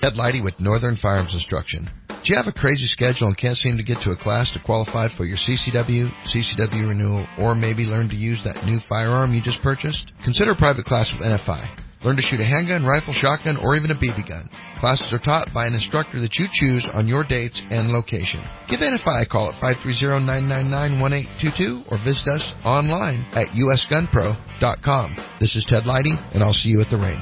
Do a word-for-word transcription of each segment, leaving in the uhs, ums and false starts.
Ted Leidy with Northern Firearms Instruction. Do you have a crazy schedule and can't seem to get to a class to qualify for your C C W, C C W renewal, or maybe learn to use that new firearm you just purchased? Consider a private class with N F I. Learn to shoot a handgun, rifle, shotgun, or even a B B gun. Classes are taught by an instructor that you choose on your dates and location. Give N F I a call at five three zero, nine nine nine, one eight two two or visit us online at u s gun pro dot com. This is Ted Leidy, and I'll see you at the range.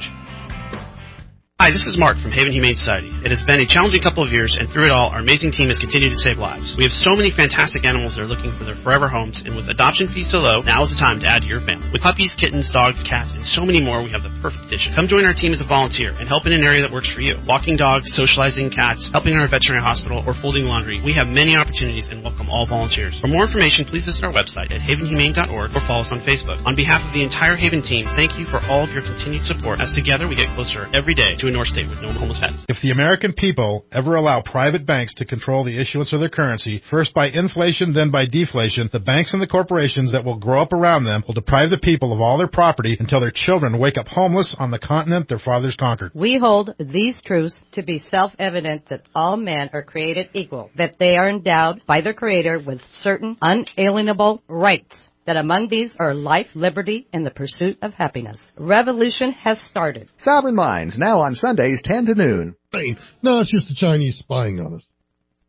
Hi, this is Mark from Haven Humane Society. It has been a challenging couple of years, and through it all, our amazing team has continued to save lives. We have so many fantastic animals that are looking for their forever homes, and with adoption fees so low, now is the time to add to your family. With puppies, kittens, dogs, cats, and so many more, we have the perfect addition. Come join our team as a volunteer and help in an area that works for you. Walking dogs, socializing cats, helping in our veterinary hospital, or folding laundry. We have many opportunities and welcome all volunteers. For more information, please visit our website at haven humane dot org or follow us on Facebook. On behalf of the entire Haven team, thank you for all of your continued support, as together we get closer every day to a North State with no homeless pets. If the American people ever allow private banks to control the issuance of their currency, first by inflation, then by deflation, the banks and the corporations that will grow up around them will deprive the people of all their property until their children wake up homeless on the continent their fathers conquered. We hold these truths to be self-evident that all men are created equal, that they are endowed by their Creator with certain unalienable rights, that among these are life, liberty, and the pursuit of happiness. Revolution has started. Sovereign Minds, now on Sundays, ten to noon. No, it's just the Chinese spying on us.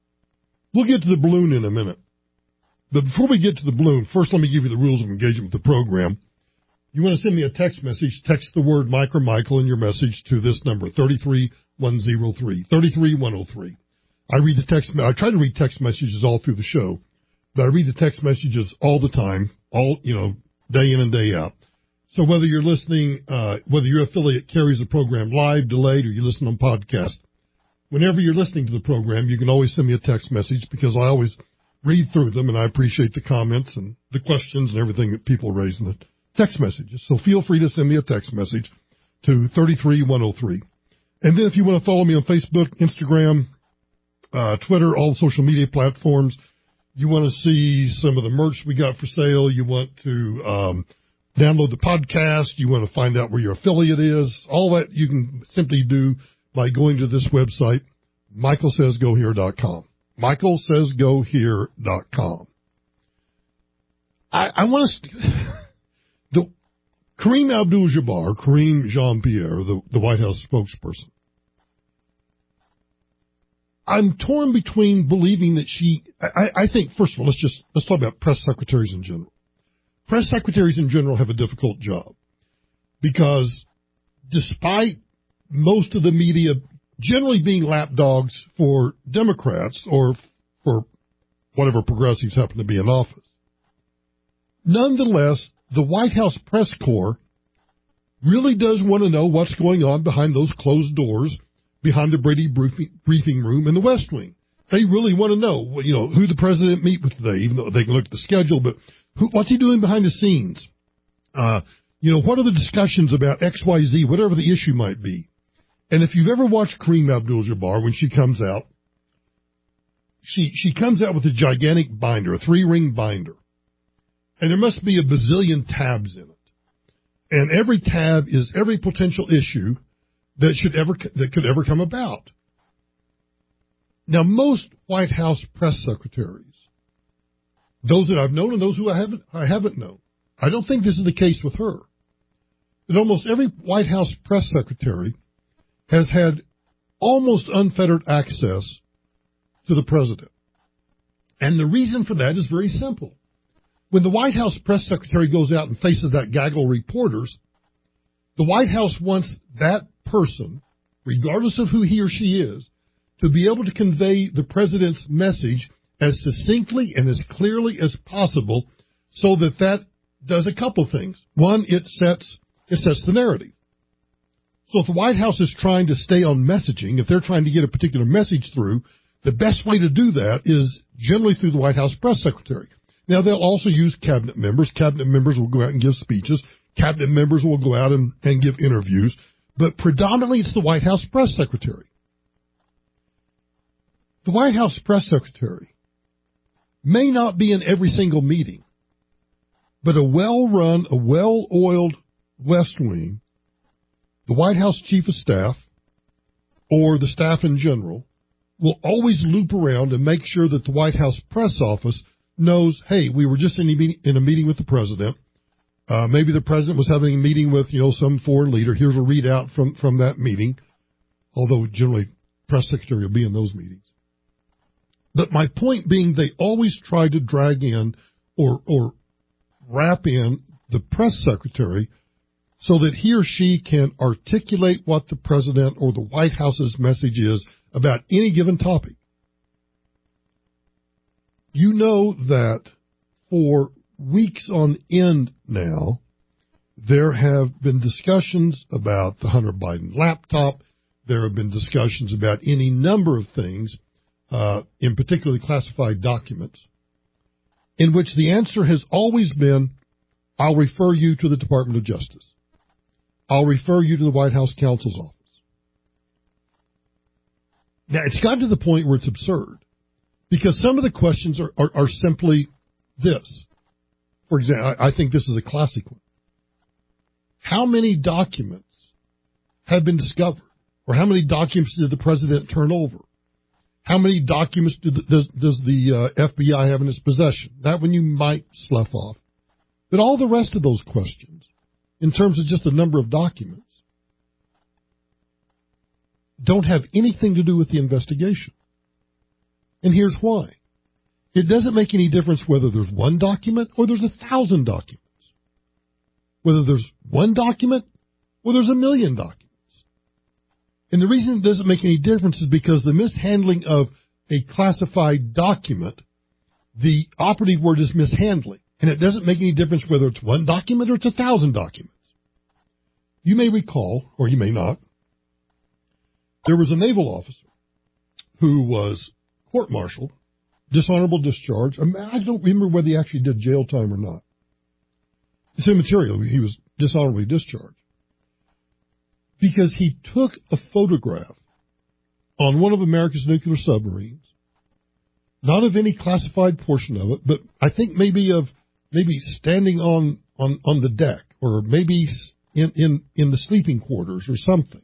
We'll get to the balloon in a minute. But before we get to the balloon, first let me give you the rules of engagement with the program. You want to send me a text message, text the word Mike or Michael in your message to this number, three three one zero three, three three one zero three. I read the text, I try to read text messages all through the show, but I read the text messages all the time. All, you know, day in and day out. So whether you're listening, uh, whether your affiliate carries the program live, delayed, or you listen on podcast, whenever you're listening to the program, you can always send me a text message because I always read through them and I appreciate the comments and the questions and everything that people raise in the text messages. So feel free to send me a text message to three three one zero three. And then if you want to follow me on Facebook, Instagram, uh, Twitter, all the social media platforms, you want to see some of the merch we got for sale, you want to um, download the podcast, you want to find out where your affiliate is, all that you can simply do by going to this website, michael says go here dot com. michael says go here dot com. I, I want to... The, Kareem Abdul-Jabbar, Kareem Jean-Pierre, the, the White House spokesperson, I'm torn between believing that she, I, I think, first of all, let's just, let's talk about press secretaries in general. Press secretaries in general have a difficult job because despite most of the media generally being lapdogs for Democrats or for whatever progressives happen to be in office, nonetheless, the White House press corps really does want to know what's going on behind those closed doors behind the Brady briefing room in the West Wing. They really want to know, you know, who the president meet with today, even though they can look at the schedule, but who, what's he doing behind the scenes? Uh, you know, what are the discussions about X Y Z, whatever the issue might be? And if you've ever watched Kareem Abdul-Jabbar, when she comes out, she, she comes out with a gigantic binder, a three-ring binder. And there must be a bazillion tabs in it. And every tab is every potential issue that should ever that could ever come about. Now, most White House press secretaries, those that I've known and those who I haven't I haven't known, I don't think this is the case with her. But almost every White House press secretary has had almost unfettered access to the president. And the reason for that is very simple. When the White House press secretary goes out and faces that gaggle of reporters, the White House wants that person, regardless of who he or she is, to be able to convey the president's message as succinctly and as clearly as possible so that that does a couple things. One, it sets it sets the narrative. So if the White House is trying to stay on messaging, if they're trying to get a particular message through, the best way to do that is generally through the White House press secretary. Now, they'll also use cabinet members. Cabinet members will go out and give speeches. Cabinet members will go out and, and give interviews. But predominantly, it's the White House press secretary. The White House press secretary may not be in every single meeting, but a well-run, a well-oiled West Wing, the White House chief of staff, or the staff in general will always loop around and make sure that the White House press office knows, hey, we were just in a meeting, in a meeting with the president. Uh, maybe the president was having a meeting with, you know, some foreign leader. Here's a readout from, from that meeting, although generally press secretary will be in those meetings. But my point being, they always try to drag in or, or wrap in the press secretary so that he or she can articulate what the president or the White House's message is about any given topic. You know that for weeks on end now, there have been discussions about the Hunter Biden laptop. There have been discussions about any number of things, uh, in particularly classified documents, in which the answer has always been, I'll refer you to the Department of Justice. I'll refer you to the White House counsel's office. Now, it's gotten to the point where it's absurd, because some of the questions are, are, are simply this. For example, I, I think this is a classic one. How many documents have been discovered? Or how many documents did the president turn over? How many documents do the, does, does the uh, F B I have in its possession? That one you might slough off. But all the rest of those questions, in terms of just the number of documents, don't have anything to do with the investigation. And here's why. It doesn't make any difference whether there's one document or there's a thousand documents. Whether there's one document or there's a million documents. And the reason it doesn't make any difference is because the mishandling of a classified document, the operative word is mishandling. And it doesn't make any difference whether it's one document or it's a thousand documents. You may recall, or you may not, there was a naval officer who was court-martialed, dishonorable discharge. I, mean, I don't remember whether he actually did jail time or not. It's immaterial. He was dishonorably discharged. Because he took a photograph on one of America's nuclear submarines, not of any classified portion of it, but I think maybe of maybe standing on, on, on the deck, or maybe in, in, in the sleeping quarters or something.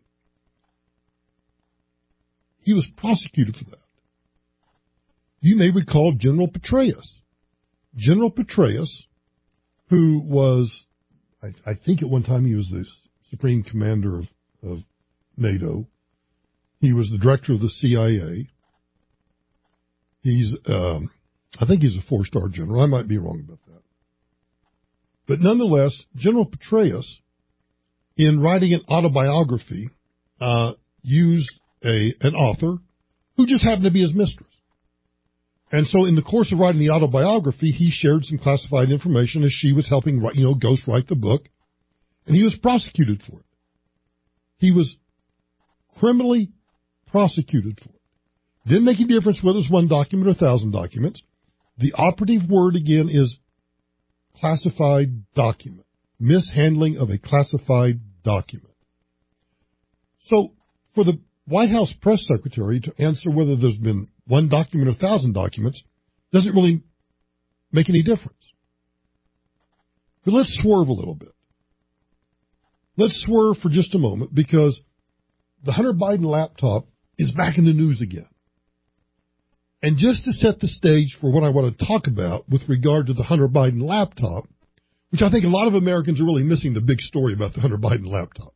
He was prosecuted for that. You may recall General Petraeus. General Petraeus, who was, I, I think at one time he was the Supreme Commander of, of NATO. He was the director of the C I A. He's, um, I think he's a four-star general. I might be wrong about that. But nonetheless, General Petraeus, in writing an autobiography, uh, used a an author who just happened to be his mistress. And so in the course of writing the autobiography, he shared some classified information as she was helping write, you know, ghost write the book. And he was prosecuted for it. He was criminally prosecuted for it. Didn't make any difference whether it's one document or a thousand documents. The operative word again is classified document. Mishandling of a classified document. So for the White House press secretary to answer whether there's been one document or a thousand documents doesn't really make any difference. But let's swerve a little bit. Let's swerve for just a moment, because the Hunter Biden laptop is back in the news again. And just to set the stage for what I want to talk about with regard to the Hunter Biden laptop, which I think a lot of Americans are really missing the big story about the Hunter Biden laptop.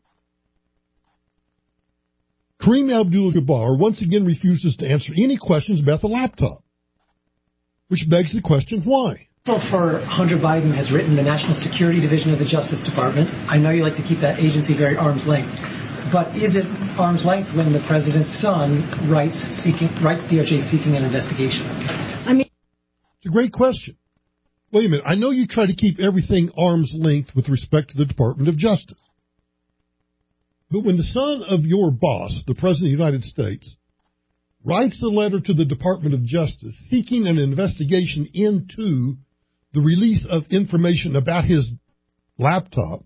Kareem Abdul-Jabbar once again refuses to answer any questions about the laptop, which begs the question, why? For Hunter Biden has written the National Security Division of the Justice Department. I know you like to keep that agency very arm's length, but is it arm's length when the president's son writes seeking writes D O J seeking an investigation? I mean, it's a great question. Wait a minute. I know you try to keep everything arm's length with respect to the Department of Justice. But when the son of your boss, the President of the United States, writes a letter to the Department of Justice seeking an investigation into the release of information about his laptop,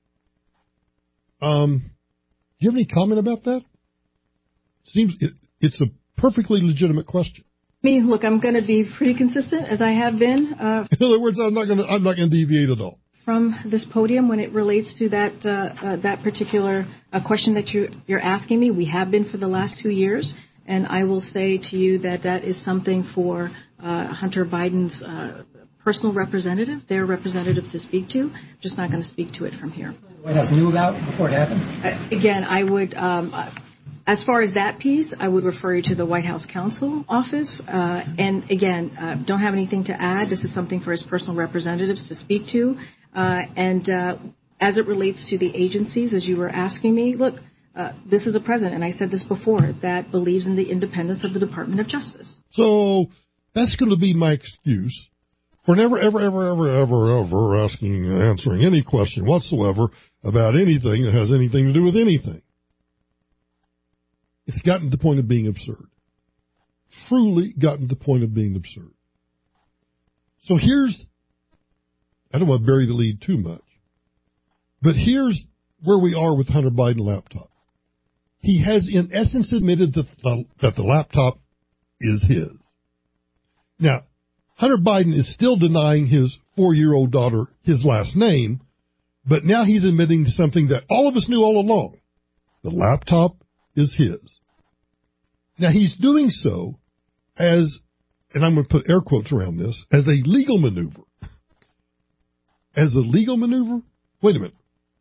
um, do you have any comment about that? Seems it, it's a perfectly legitimate question. I mean, look, I'm going to be pretty consistent as I have been. Uh, In other words, I'm not going to I'm not going to deviate at all. from this podium when it relates to that uh, uh, that particular uh, question that you, you're asking me. We have been for the last two years, and I will say to you that that is something for uh, Hunter Biden's uh, personal representative, their representative to speak to. I'm just not going to speak to it from here. The White House knew about it before it happened? Uh, again, I would, um, uh, as far as that piece, I would refer you to the White House Counsel Office. Uh, and again, uh, don't have anything to add. This is something for his personal representatives to speak to. Uh, and uh, as it relates to the agencies, as you were asking me, look, uh, this is a president, and I said this before, that believes in the independence of the Department of Justice. So that's going to be my excuse for never, ever, ever, ever, ever, ever asking and answering any question whatsoever about anything that has anything to do with anything. It's gotten to the point of being absurd. Truly gotten to the point of being absurd. So here's, I don't want to bury the lead too much, but here's where we are with Hunter Biden laptop. He has in essence admitted that the, that the laptop is his. Now, Hunter Biden is still denying his four-year-old daughter his last name, but now he's admitting to something that all of us knew all along. The laptop is his. Now, he's doing so as, and I'm going to put air quotes around this, as a legal maneuver. As a legal maneuver? Wait a minute.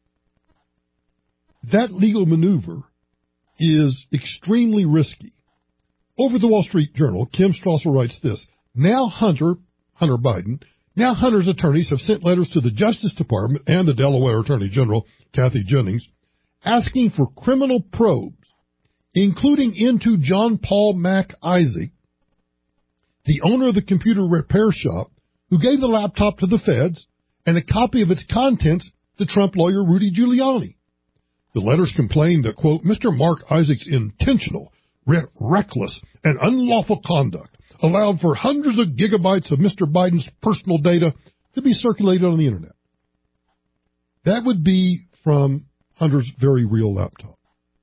That legal maneuver is extremely risky. Over the Wall Street Journal, Kim Strassel writes this. Now Hunter, Hunter Biden, now Hunter's attorneys have sent letters to the Justice Department and the Delaware Attorney General, Kathy Jennings, asking for criminal probes, including into John Paul Mac Isaac, the owner of the computer repair shop, who gave the laptop to the feds and a copy of its contents to Trump lawyer Rudy Giuliani. The letters complain that, quote, Mister Mark Isaac's intentional, re- reckless, and unlawful conduct allowed for hundreds of gigabytes of Mister Biden's personal data to be circulated on the Internet. That would be from Hunter's very real laptop.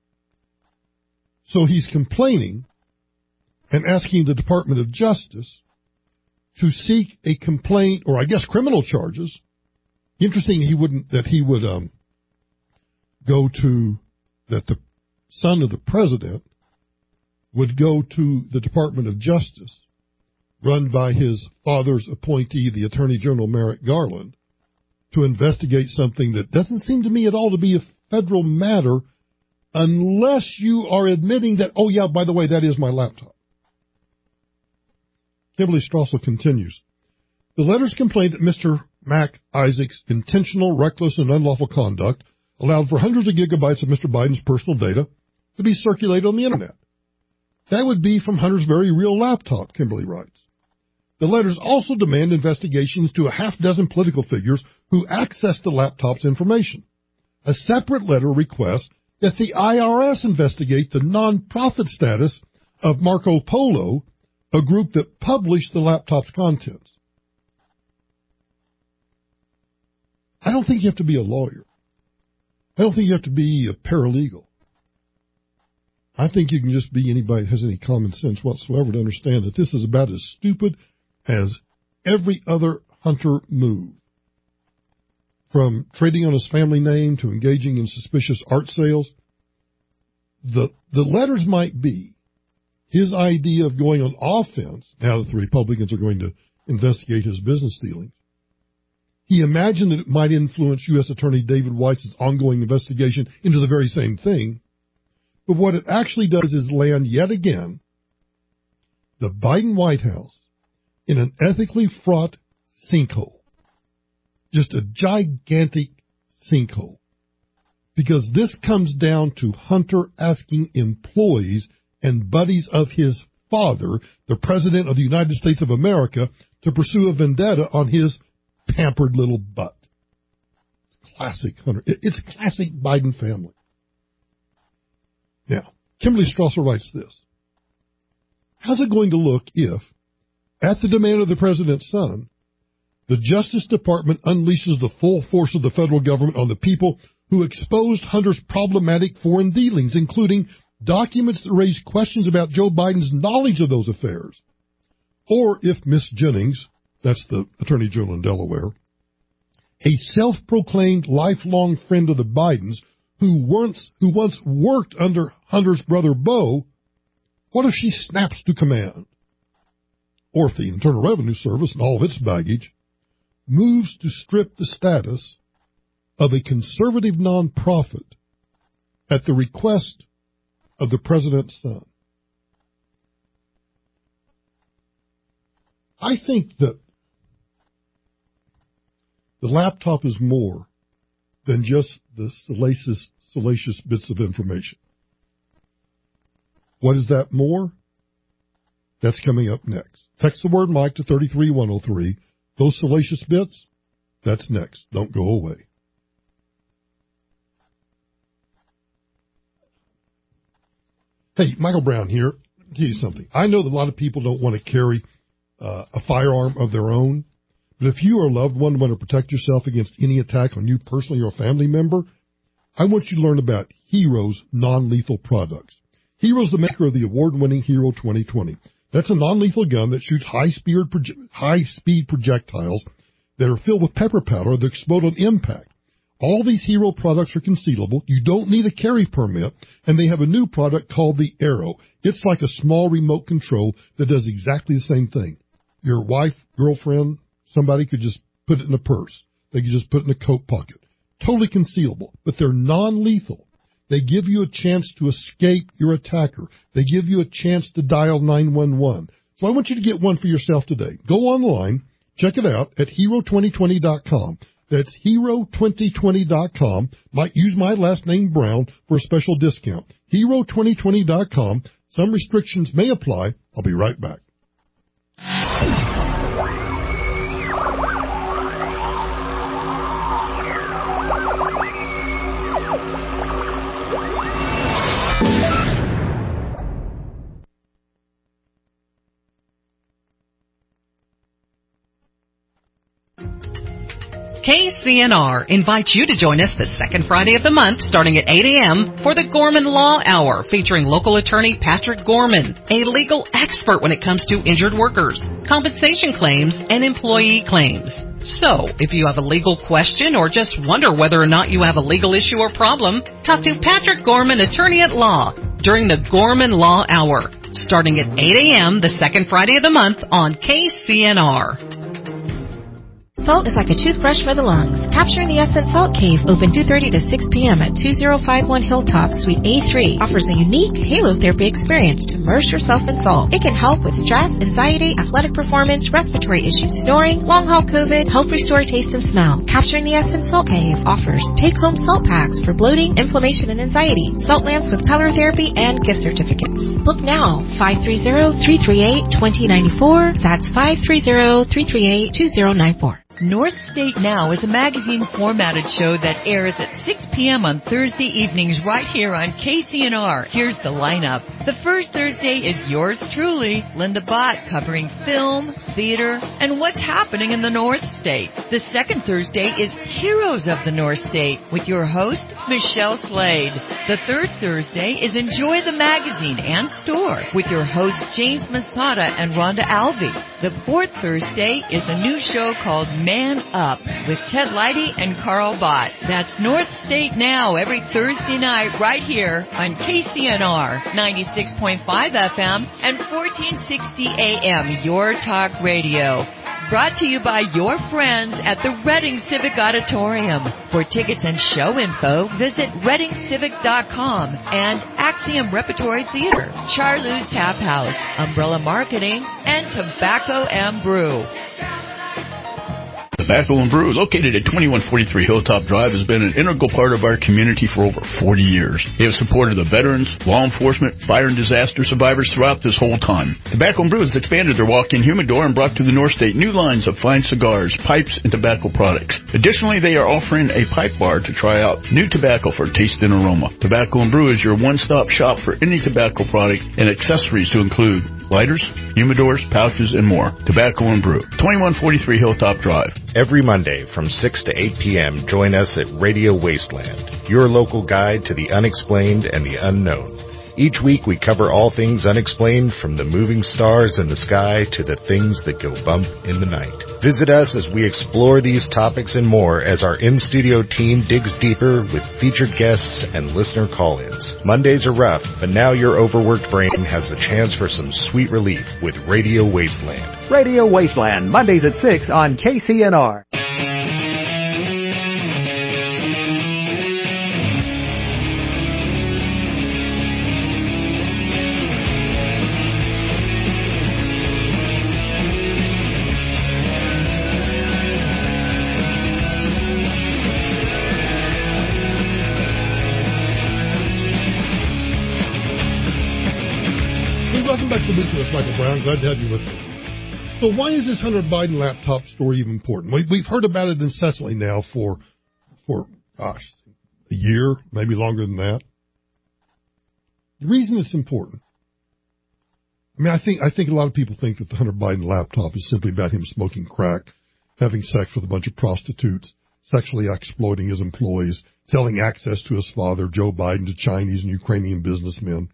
So he's complaining and asking the Department of Justice to seek a complaint, or I guess criminal charges. Interesting he wouldn't, that he would um, go to, that the son of the president would go to the Department of Justice, run by his father's appointee, the Attorney General Merrick Garland, to investigate something that doesn't seem to me at all to be a federal matter, unless you are admitting that, oh yeah, by the way, that is my laptop. Kimberly Strassel continues. The letters complain that Mister Mac Isaac's intentional, reckless, and unlawful conduct allowed for hundreds of gigabytes of Mister Biden's personal data to be circulated on the Internet. That would be from Hunter's very real laptop, Kimberly writes. The letters also demand investigations to a half dozen political figures who accessed the laptop's information. A separate letter requests that the I R S investigate the nonprofit status of Marco Polo, a group that published the laptop's contents. I don't think you have to be a lawyer. I don't think you have to be a paralegal. I think you can just be anybody that has any common sense whatsoever to understand that this is about as stupid as every other Hunter move. From trading on his family name to engaging in suspicious art sales, the the letters might be his idea of going on offense now that the Republicans are going to investigate his business dealings. He imagined that it might influence U S Attorney David Weiss's ongoing investigation into the very same thing. But what it actually does is land yet again the Biden White House in an ethically fraught sinkhole. Just a gigantic sinkhole. Because this comes down to Hunter asking employees and buddies of his father, the President of the United States of America, to pursue a vendetta on his pampered little butt. Classic Hunter. It's classic Biden family. Now, Kimberly Strassel writes this. How's it going to look if, at the demand of the president's son, the Justice Department unleashes the full force of the federal government on the people who exposed Hunter's problematic foreign dealings, including documents that raise questions about Joe Biden's knowledge of those affairs? Or if Miss Jennings, that's the Attorney General in Delaware, a self-proclaimed lifelong friend of the Bidens who once, who once worked under Hunter's brother Beau, what if she snaps to command? Or if the Internal Revenue Service and all of its baggage moves to strip the status of a conservative nonprofit at the request of the president's son. I think that the laptop is more than just the salacious, salacious bits of information. What is that more? That's coming up next. Text the word Mike to thirty-three one oh three. Those salacious bits, that's next. Don't go away. Hey, Michael Brown here. I'll tell you something. I know that a lot of people don't want to carry uh, a firearm of their own, but if you or a loved one want to protect yourself against any attack on you personally or a family member, I want you to learn about Hero's non-lethal products. Hero's the maker of the award-winning Hero twenty twenty. That's a non-lethal gun that shoots high-speed proje- high-speed projectiles that are filled with pepper powder that explode on impact. All these Hero products are concealable. You don't need a carry permit, and they have a new product called the Arrow. It's like a small remote control that does exactly the same thing. Your wife, girlfriend, somebody could just put it in a purse. They could just put it in a coat pocket. Totally concealable, but they're non-lethal. They give you a chance to escape your attacker. They give you a chance to dial nine one one. So I want you to get one for yourself today. Go online, check it out at hero twenty twenty dot com. That's hero twenty twenty dot com. Might use my last name, Brown, for a special discount. hero twenty twenty dot com. Some restrictions may apply. I'll be right back. K C N R invites you to join us the second Friday of the month starting at eight a.m. for the Gorman Law Hour featuring local attorney Patrick Gorman, a legal expert when it comes to injured workers, compensation claims, and employee claims. So, if you have a legal question or just wonder whether or not you have a legal issue or problem, talk to Patrick Gorman, attorney at law, during the Gorman Law Hour starting at eight a.m. the second Friday of the month on K C N R. Salt is like a toothbrush for the lungs. Capturing the Essence Salt Cave, open two thirty to six p.m. at two oh five one Hilltop, Suite A three, offers a unique halo therapy experience to immerse yourself in salt. It can help with stress, anxiety, athletic performance, respiratory issues, snoring, long-haul COVID, help restore taste and smell. Capturing the Essence Salt Cave offers take-home salt packs for bloating, inflammation, and anxiety, salt lamps with color therapy, and gift certificates. Book now, five three zero, three three eight, two zero nine four. That's five three zero, three three eight, two zero nine four. North State Now is a magazine-formatted show that airs at six p.m. on Thursday evenings right here on K C N R. Here's the lineup. The first Thursday is yours truly, Linda Bott, covering film, theater, and what's happening in the North State. The second Thursday is Heroes of the North State with your host, Michelle Slade. The third Thursday is Enjoy the Magazine and Store with your hosts, James Masada and Rhonda Alvey. The fourth Thursday is a new show called Man Up with Ted Leidy and Carl Bott. That's North State Now every Thursday night right here on K C N R ninety-six point five F M and fourteen sixty A M, Your Talk Radio. Brought to you by your friends at the Reading Civic Auditorium. For tickets and show info, visit reading civic dot com and Axiom Repertory Theater, Charlou's Tap House, Umbrella Marketing, and Tobacco and Brew. Tobacco and Brew, located at twenty-one forty-three Hilltop Drive, has been an integral part of our community for over forty years. They have supported the veterans, law enforcement, fire and disaster survivors throughout this whole time. Tobacco and Brew has expanded their walk-in humidor and brought to the North State new lines of fine cigars, pipes, and tobacco products. Additionally, they are offering a pipe bar to try out new tobacco for taste and aroma. Tobacco and Brew is your one-stop shop for any tobacco product and accessories to include lighters, humidors, pouches, and more. Tobacco and Brew, twenty-one forty-three Hilltop Drive. Every Monday from six to eight p.m., join us at Radio Wasteland, your local guide to the unexplained and the unknown. Each week we cover all things unexplained, from the moving stars in the sky to the things that go bump in the night. Visit us as we explore these topics and more as our in-studio team digs deeper with featured guests and listener call-ins. Mondays are rough, but now your overworked brain has the chance for some sweet relief with Radio Wasteland. Radio Wasteland, Mondays at six on K C N R. Welcome back to the Weekly with Michael Brown. Glad to have you with me. So why is this Hunter Biden laptop story even important? We, we've heard about it incessantly now for, for, gosh, a year, maybe longer than that. The reason it's important, I mean, I think, I think a lot of people think that the Hunter Biden laptop is simply about him smoking crack, having sex with a bunch of prostitutes, sexually exploiting his employees, selling access to his father, Joe Biden, to Chinese and Ukrainian businessmen.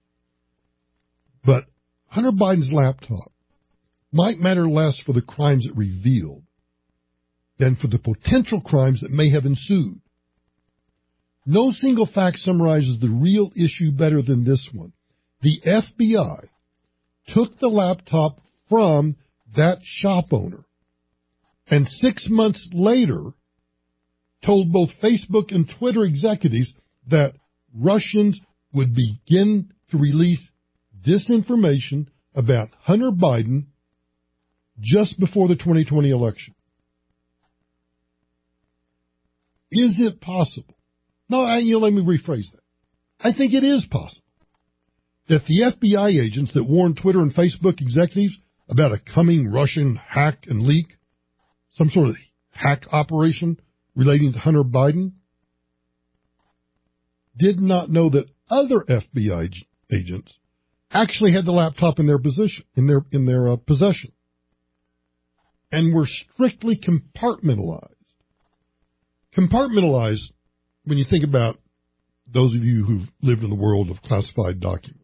But Hunter Biden's laptop might matter less for the crimes it revealed than for the potential crimes that may have ensued. No single fact summarizes the real issue better than this one. The F B I took the laptop from that shop owner and six months later told both Facebook and Twitter executives that Russians would begin to release disinformation about Hunter Biden just before the twenty twenty election. Is it possible? No, I, you know, let me rephrase that. I think it is possible that the F B I agents that warned Twitter and Facebook executives about a coming Russian hack and leak, some sort of hack operation relating to Hunter Biden, did not know that other F B I agents actually had the laptop in their position, in their in their uh, possession, and were strictly compartmentalized. Compartmentalized, when you think about those of you who've lived in the world of classified documents,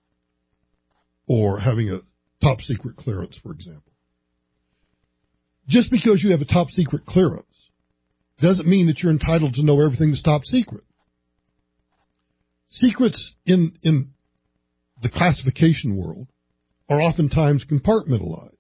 or having a top secret clearance, for example. Just because you have a top secret clearance doesn't mean that you're entitled to know everything that's top secret. Secrets in in the classification world are oftentimes compartmentalized.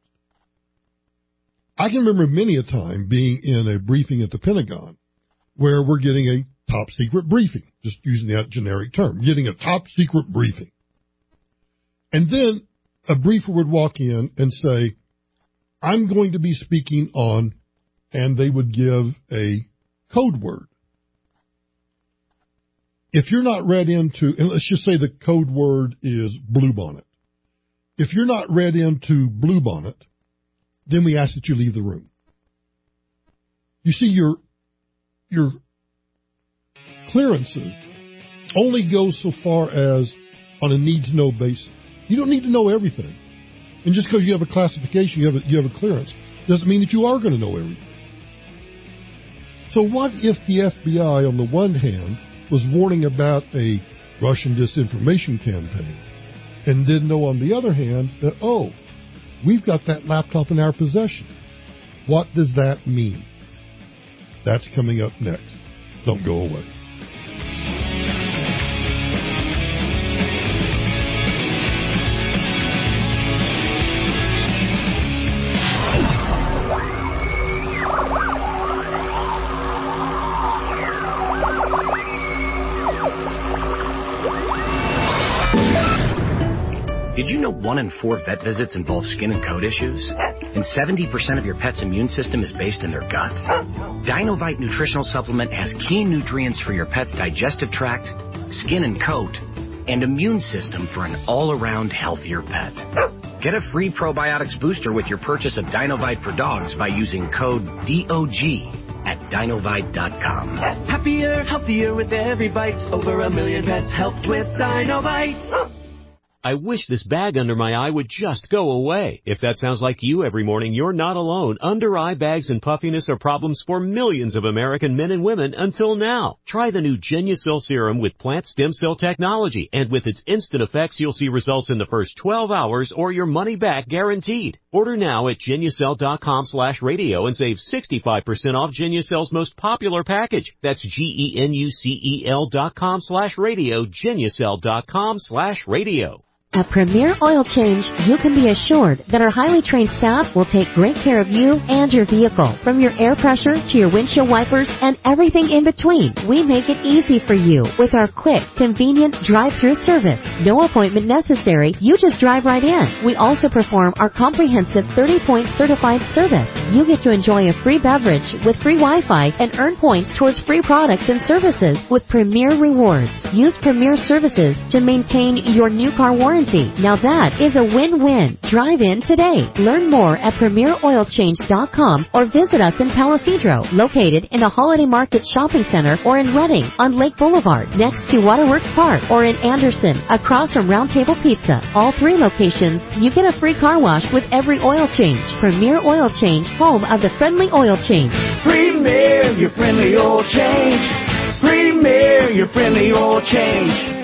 I can remember many a time being in a briefing at the Pentagon where we're getting a top secret briefing, just using that generic term, getting a top secret briefing. And then a briefer would walk in and say, I'm going to be speaking on, and they would give a code word. If you're not read into, and let's just say the code word is bluebonnet. If you're not read into bluebonnet, then we ask that you leave the room. You see, your, your clearances only go so far as on a need-to-know basis. You don't need to know everything. And just because you have a classification, you have a, you have a clearance, doesn't mean that you are going to know everything. So what if the F B I, on the one hand, was warning about a Russian disinformation campaign, and didn't know on the other hand that, oh, we've got that laptop in our possession. What does that mean? That's coming up next. Don't go away. Did you know one in four vet visits involve skin and coat issues? And seventy percent of your pet's immune system is based in their gut? Dinovite Nutritional Supplement has key nutrients for your pet's digestive tract, skin and coat, and immune system for an all-around healthier pet. Get a free probiotics booster with your purchase of Dinovite for dogs by using code D O G at dinovite dot com. Happier, healthier with every bite. Over a million pets helped with Dinovite. I wish this bag under my eye would just go away. If that sounds like you every morning, you're not alone. Under eye bags and puffiness are problems for millions of American men and women until now. Try the new Genucel serum with plant stem cell technology, and with its instant effects, you'll see results in the first twelve hours or your money back guaranteed. Order now at Genucel.com slash radio and save sixty-five percent off Genucel's most popular package. That's G-E-N-U-C-E-L dot com slash radio, Genucel.com slash radio. At Premier Oil Change, you can be assured that our highly trained staff will take great care of you and your vehicle. From your air pressure to your windshield wipers and everything in between, we make it easy for you with our quick, convenient drive-through service. No appointment necessary. You just drive right in. We also perform our comprehensive thirty-point certified service. You get to enjoy a free beverage with free Wi-Fi and earn points towards free products and services with Premier Rewards. Use Premier Services to maintain your new car warranty. Now that is a win-win. Drive in today. Learn more at Premier Oil Change dot com or visit us in Palisadro, located in the Holiday Market Shopping Center, or in Redding on Lake Boulevard, next to Waterworks Park, or in Anderson, across from Round Table Pizza. All three locations, you get a free car wash with every oil change. Premier Oil Change, home of the friendly oil change. Premier, your friendly oil change. Premier, your friendly oil change.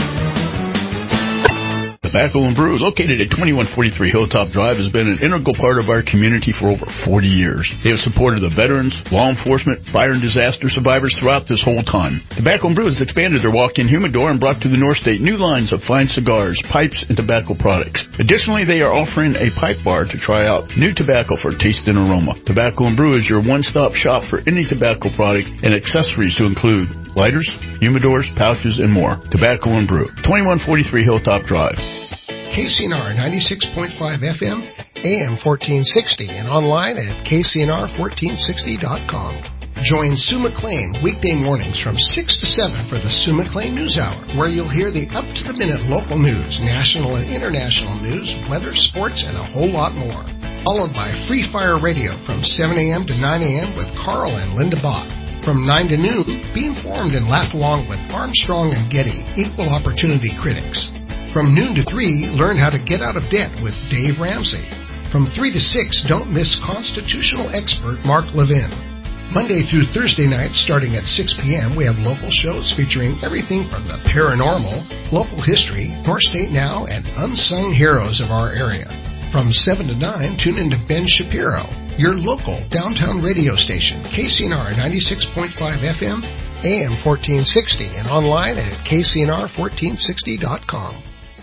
Tobacco and Brew, located at twenty-one forty-three Hilltop Drive, has been an integral part of our community for over forty years. They have supported the veterans, law enforcement, fire and disaster survivors throughout this whole time. Tobacco and Brew has expanded their walk-in humidor and brought to the North State new lines of fine cigars, pipes, and tobacco products. Additionally, they are offering a pipe bar to try out new tobacco for taste and aroma. Tobacco and Brew is your one-stop shop for any tobacco product and accessories to include lighters, humidors, pouches, and more. Tobacco and Brew, twenty-one forty-three Hilltop Drive. K C N R ninety-six point five F M, A M fourteen sixty, and online at K C N R fourteen sixty dot com. Join Sue McLean weekday mornings from six to seven for the Sue McLean News Hour, where you'll hear the up-to-the-minute local news, national and international news, weather, sports, and a whole lot more. Followed by Free Fire Radio from seven a.m. to nine a.m. with Carl and Linda Bach. From nine to noon, be informed and laugh along with Armstrong and Getty, equal opportunity critics. From noon to three, learn how to get out of debt with Dave Ramsey. From three to six, don't miss constitutional expert Mark Levin. Monday through Thursday nights, starting at six p.m., we have local shows featuring everything from the paranormal, local history, North State Now, and unsung heroes of our area. From seven to nine, tune in to Ben Shapiro, your local downtown radio station, K C N R ninety-six point five F M, A M fourteen sixty, and online at K C N R fourteen sixty dot com.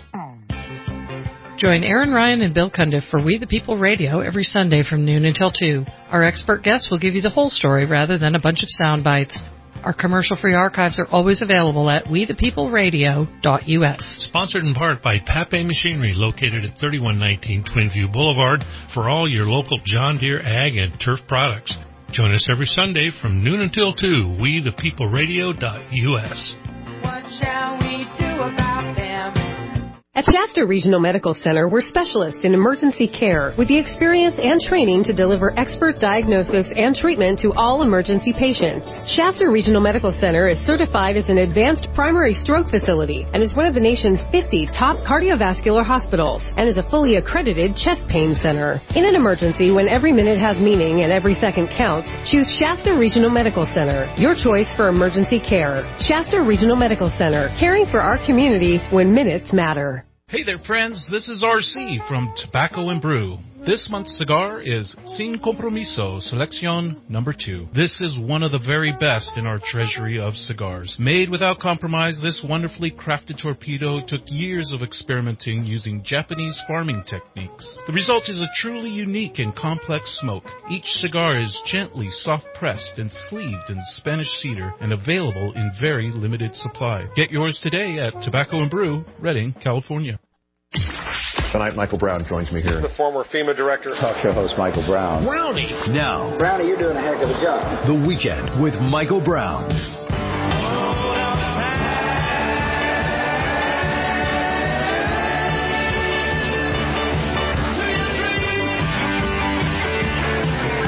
Join Aaron Ryan and Bill Cundiff for We the People Radio every Sunday from noon until two. Our expert guests will give you the whole story rather than a bunch of sound bites. Our commercial-free archives are always available at we the people radio dot U S. Sponsored in part by Pape Machinery, located at thirty-one nineteen Twinview Boulevard, for all your local John Deere ag and turf products. Join us every Sunday from noon until two, we the people radio dot U S. What shall we do about them? At Shasta Regional Medical Center, we're specialists in emergency care with the experience and training to deliver expert diagnosis and treatment to all emergency patients. Shasta Regional Medical Center is certified as an advanced primary stroke facility and is one of the nation's fifty top cardiovascular hospitals and is a fully accredited chest pain center. In an emergency, when every minute has meaning and every second counts, choose Shasta Regional Medical Center, your choice for emergency care. Shasta Regional Medical Center, caring for our community when minutes matter. Hey there, friends. This is R C from Tobacco and Brew. This month's cigar is Sin Compromiso Selección number two. This is one of the very best in our treasury of cigars. Made without compromise, this wonderfully crafted torpedo took years of experimenting using Japanese farming techniques. The result is a truly unique and complex smoke. Each cigar is gently soft-pressed and sleeved in Spanish cedar and available in very limited supply. Get yours today at Tobacco and Brew, Redding, California. Tonight, Michael Brown joins me here. The former FEMA director. Talk show host Michael Brown. Brownie. Now, Brownie, you're doing a heck of a job. The Weekend with Michael Brown.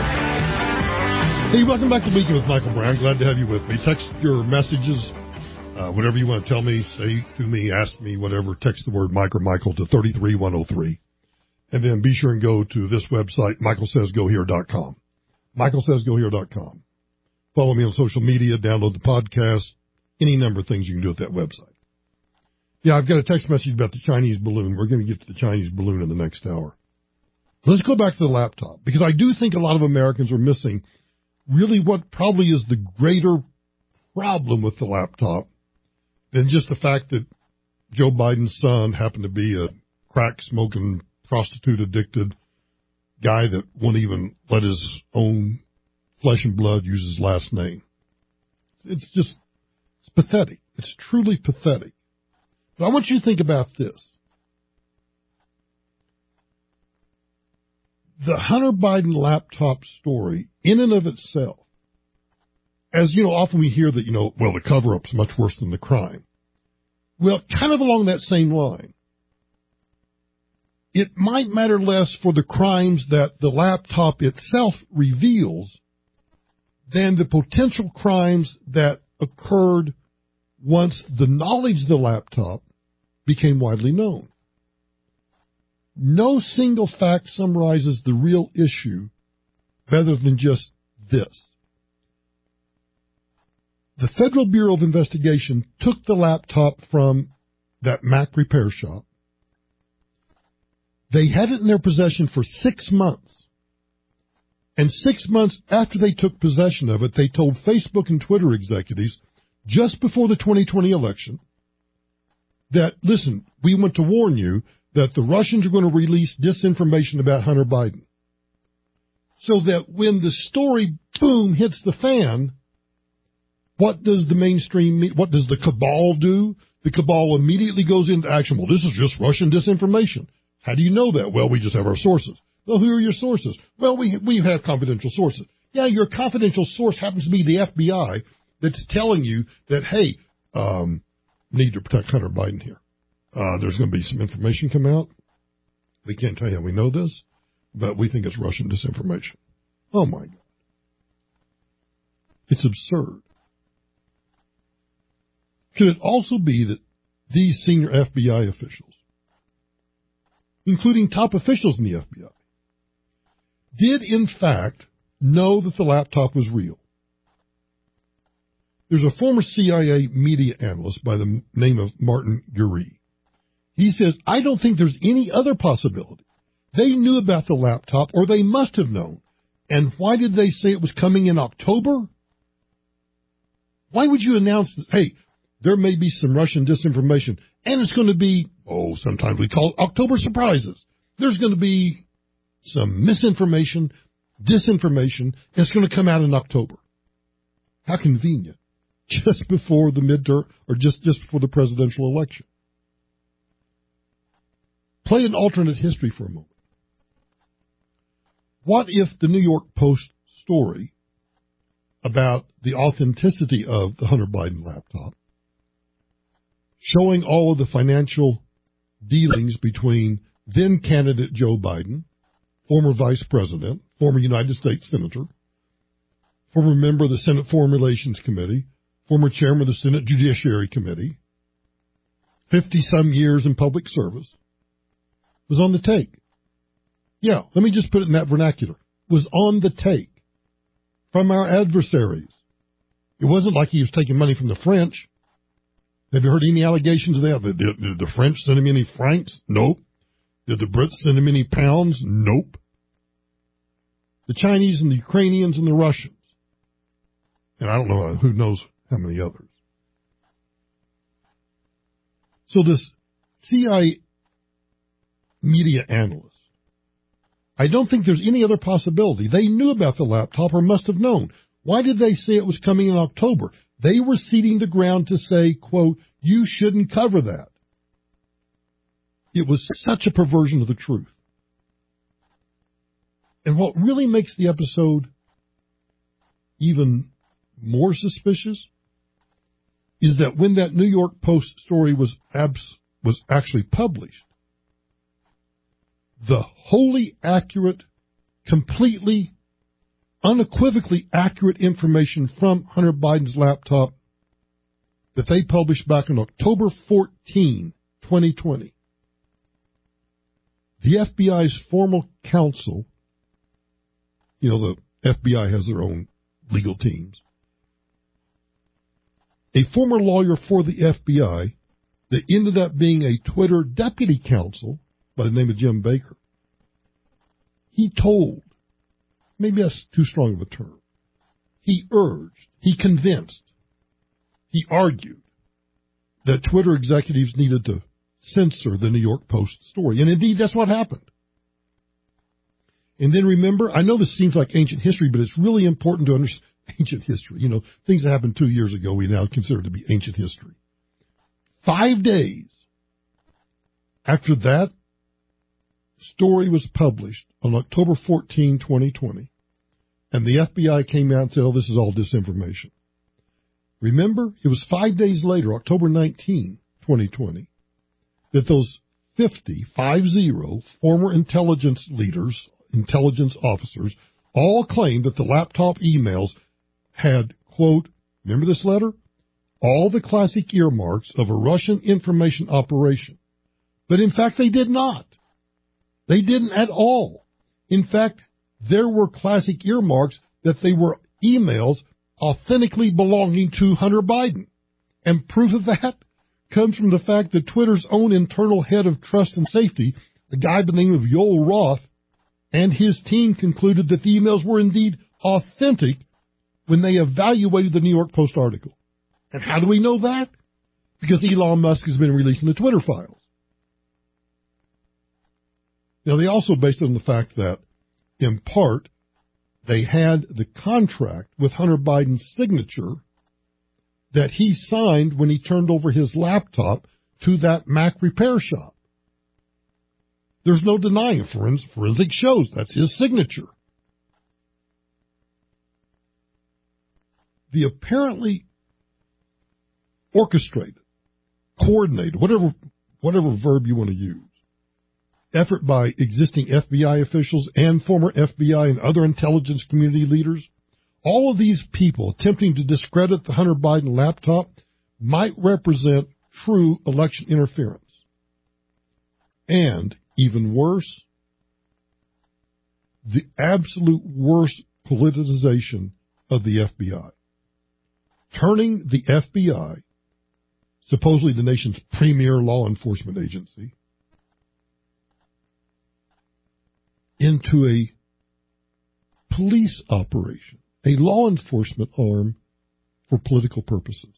Hey, welcome back to Weekend with Michael Brown. Glad to have you with me. Text your messages Uh, whatever you want to tell me, say to me, ask me, whatever, text the word Mike or Michael to three three one oh three. And then be sure and go to this website, michael says go here dot com. michael says go here dot com. Follow me on social media, download the podcast, any number of things you can do at that website. Yeah, I've got a text message about the Chinese balloon. We're going to get to the Chinese balloon in the next hour. Let's go back to the laptop, because I do think a lot of Americans are missing really what probably is the greater problem with the laptop than just the fact that Joe Biden's son happened to be a crack-smoking, prostitute-addicted guy that won't even let his own flesh and blood use his last name. It's just it's pathetic. It's truly pathetic. But I want you to think about this. The Hunter Biden laptop story, in and of itself, as, you know, often we hear that, you know, well, the cover-up's much worse than the crime. Well, kind of along that same line, it might matter less for the crimes that the laptop itself reveals than the potential crimes that occurred once the knowledge of the laptop became widely known. No single fact summarizes the real issue better than just this. The Federal Bureau of Investigation took the laptop from that Mac repair shop. They had it in their possession for six months. And six months after they took possession of it, they told Facebook and Twitter executives just before the twenty twenty election that, listen, we want to warn you that the Russians are going to release disinformation about Hunter Biden. So that when the story, boom, hits the fan, what does the mainstream, what does the cabal do? The cabal immediately goes into action. Well, this is just Russian disinformation. How do you know that? Well, we just have our sources. Well, who are your sources? Well, we we have confidential sources. Yeah, your confidential source happens to be the F B I that's telling you that, hey, um, need to protect Hunter Biden here. Uh, there's going to be some information come out. We can't tell you how we know this, but we think it's Russian disinformation. Oh, my God. It's absurd. Could it also be that these senior F B I officials, including top officials in the F B I, did in fact know that the laptop was real? There's a former C I A media analyst by the name of Martin Gurry. He says, I don't think there's any other possibility. They knew about the laptop, or they must have known. And why did they say it was coming in October? Why would you announce that, hey, there may be some Russian disinformation, and it's going to be, oh, sometimes we call it October surprises. There's going to be some misinformation, disinformation, and it's going to come out in October. How convenient. Just before the midterm, or just, just before the presidential election. Play an alternate history for a moment. What if the New York Post story about the authenticity of the Hunter Biden laptop, showing all of the financial dealings between then candidate Joe Biden, former vice president, former United States senator, former member of the Senate Foreign Relations Committee, former chairman of the Senate Judiciary Committee, fifty-some years in public service, was on the take. Yeah, let me just put it in that vernacular. Was on the take from our adversaries. It wasn't like he was taking money from the French. Have you heard any allegations of that? Did, did, did the French send him any francs? Nope. Did the Brits send him any pounds? Nope. The Chinese and the Ukrainians and the Russians. And I don't know who knows how many others. So this C I A media analyst, I don't think there's any other possibility. They knew about the laptop or must have known. Why did they say it was coming in October? They were seeding the ground to say, quote, you shouldn't cover that. It was such a perversion of the truth. And what really makes the episode even more suspicious is that when that New York Post story was abs- was actually published, the wholly accurate, completely, unequivocally accurate information from Hunter Biden's laptop that they published back on October fourteenth, twenty twenty. The F B I's formal counsel, you know, the F B I has their own legal teams. A former lawyer for the F B I that ended up being a Twitter deputy counsel by the name of Jim Baker. He told, maybe that's too strong of a term, he urged, he convinced, he argued that Twitter executives needed to censor the New York Post story. And indeed, that's what happened. And then remember, I know this seems like ancient history, but it's really important to understand ancient history. You know, things that happened two years ago we now consider to be ancient history. Five days after that story was published on October fourteenth, twenty twenty, and the F B I came out and said, oh, this is all disinformation. Remember, it was five days later, October nineteenth, twenty twenty, that those fifty, five zero, former intelligence leaders, intelligence officers, all claimed that the laptop emails had, quote, remember this letter? All the classic earmarks of a Russian information operation. But in fact, they did not. They didn't at all. In fact, there were classic earmarks that they were emails authentically belonging to Hunter Biden. And proof of that comes from the fact that Twitter's own internal head of trust and safety, a guy by the name of Yoel Roth, and his team concluded that the emails were indeed authentic when they evaluated the New York Post article. And how do we know that? Because Elon Musk has been releasing the Twitter files. Now, they also based it on the fact that, in part, they had the contract with Hunter Biden's signature that he signed when he turned over his laptop to that Mac repair shop. There's no denying it. Forens- forensic shows that's his signature. The apparently orchestrated, coordinated, whatever whatever verb you want to use, effort by existing F B I officials and former F B I and other intelligence community leaders, all of these people attempting to discredit the Hunter Biden laptop might represent true election interference. And, even worse, the absolute worst politicization of the F B I. Turning the F B I, supposedly the nation's premier law enforcement agency, into a police operation, a law enforcement arm for political purposes.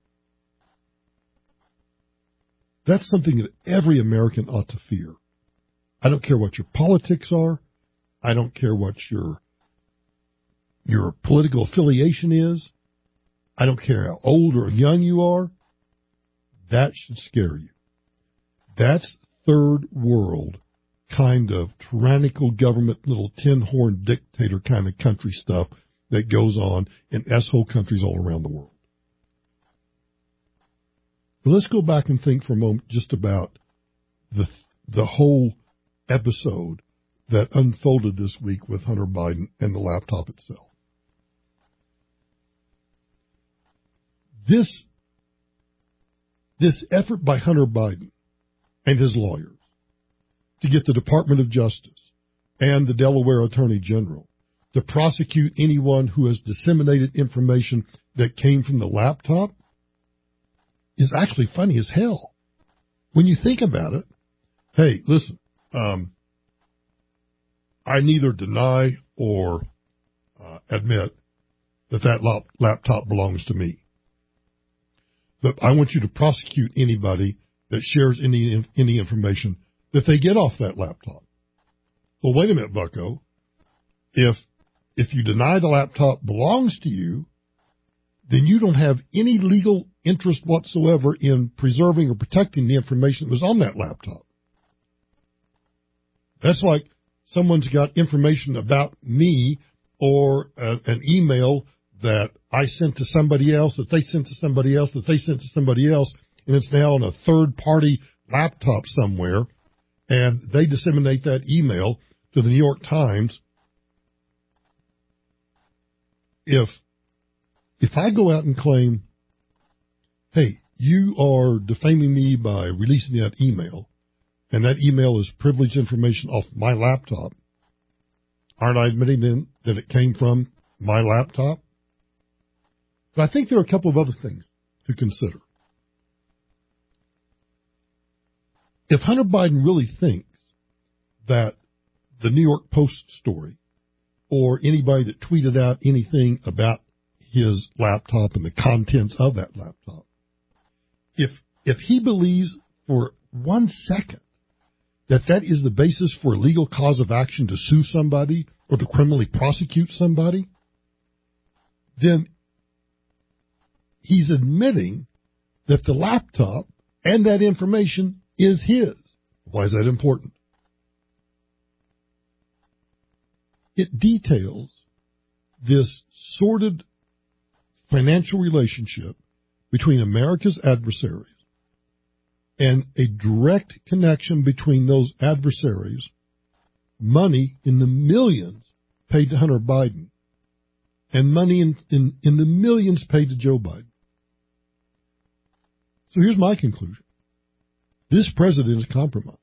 That's something that every American ought to fear. I don't care what your politics are. I don't care what your your political affiliation is. I don't care how old or young you are. That should scare you. That's third world kind of tyrannical government, little tin-horn dictator kind of country stuff that goes on in S-hole countries all around the world. But let's go back and think for a moment just about the the whole episode that unfolded this week with Hunter Biden and the laptop itself. This, this effort by Hunter Biden and his lawyers to get the Department of Justice and the Delaware Attorney General to prosecute anyone who has disseminated information that came from the laptop is actually funny as hell. When you think about it, hey, listen, um, I neither deny or uh, admit that that lap- laptop belongs to me. But I want you to prosecute anybody that shares any any information that they get off that laptop. Well, wait a minute, bucko. If if you deny the laptop belongs to you, then you don't have any legal interest whatsoever in preserving or protecting the information that was on that laptop. That's like someone's got information about me or a, an email that I sent to somebody else, that they sent to somebody else, that they sent to somebody else, and it's now on a third-party laptop somewhere, and they disseminate that email to the New York Times. If if I go out and claim, hey, you are defaming me by releasing that email, and that email is privileged information off my laptop. Aren't I admitting then that it came from my laptop? But I think there are a couple of other things to consider. If Hunter Biden really thinks that the New York Post story or anybody that tweeted out anything about his laptop and the contents of that laptop, if if he believes for one second that that is the basis for a legal cause of action to sue somebody or to criminally prosecute somebody, then he's admitting that the laptop and that information is his. Why is that important? It details this sordid financial relationship between America's adversaries and a direct connection between those adversaries, money in the millions paid to Hunter Biden, and money in, in, in the millions paid to Joe Biden. So here's my conclusion. This president is compromised.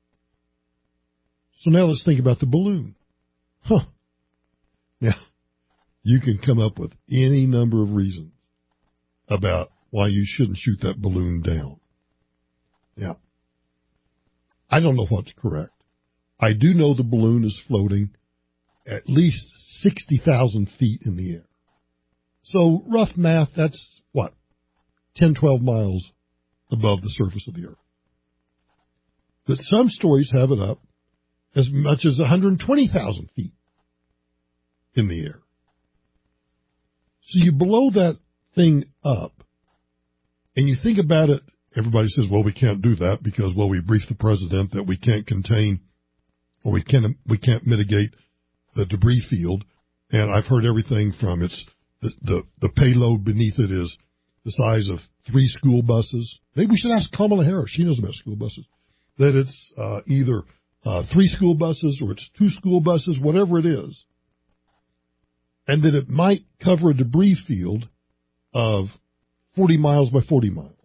So now let's think about the balloon. Huh. Now, you can come up with any number of reasons about why you shouldn't shoot that balloon down. Yeah. I don't know what's correct. I do know the balloon is floating at least sixty thousand feet in the air. So rough math, that's what? ten, twelve miles above the surface of the earth. But some stories have it up as much as one hundred twenty thousand feet in the air. So you blow that thing up, and you think about it, everybody says, well, we can't do that because, well, we briefed the president that we can't contain or we can't, we can't mitigate the debris field. And I've heard everything from it's the, the, the payload beneath it is the size of three school buses. Maybe we should ask Kamala Harris. She knows about school buses. That it's uh, either uh, three school buses or it's two school buses, whatever it is. And that it might cover a debris field of forty miles by forty miles.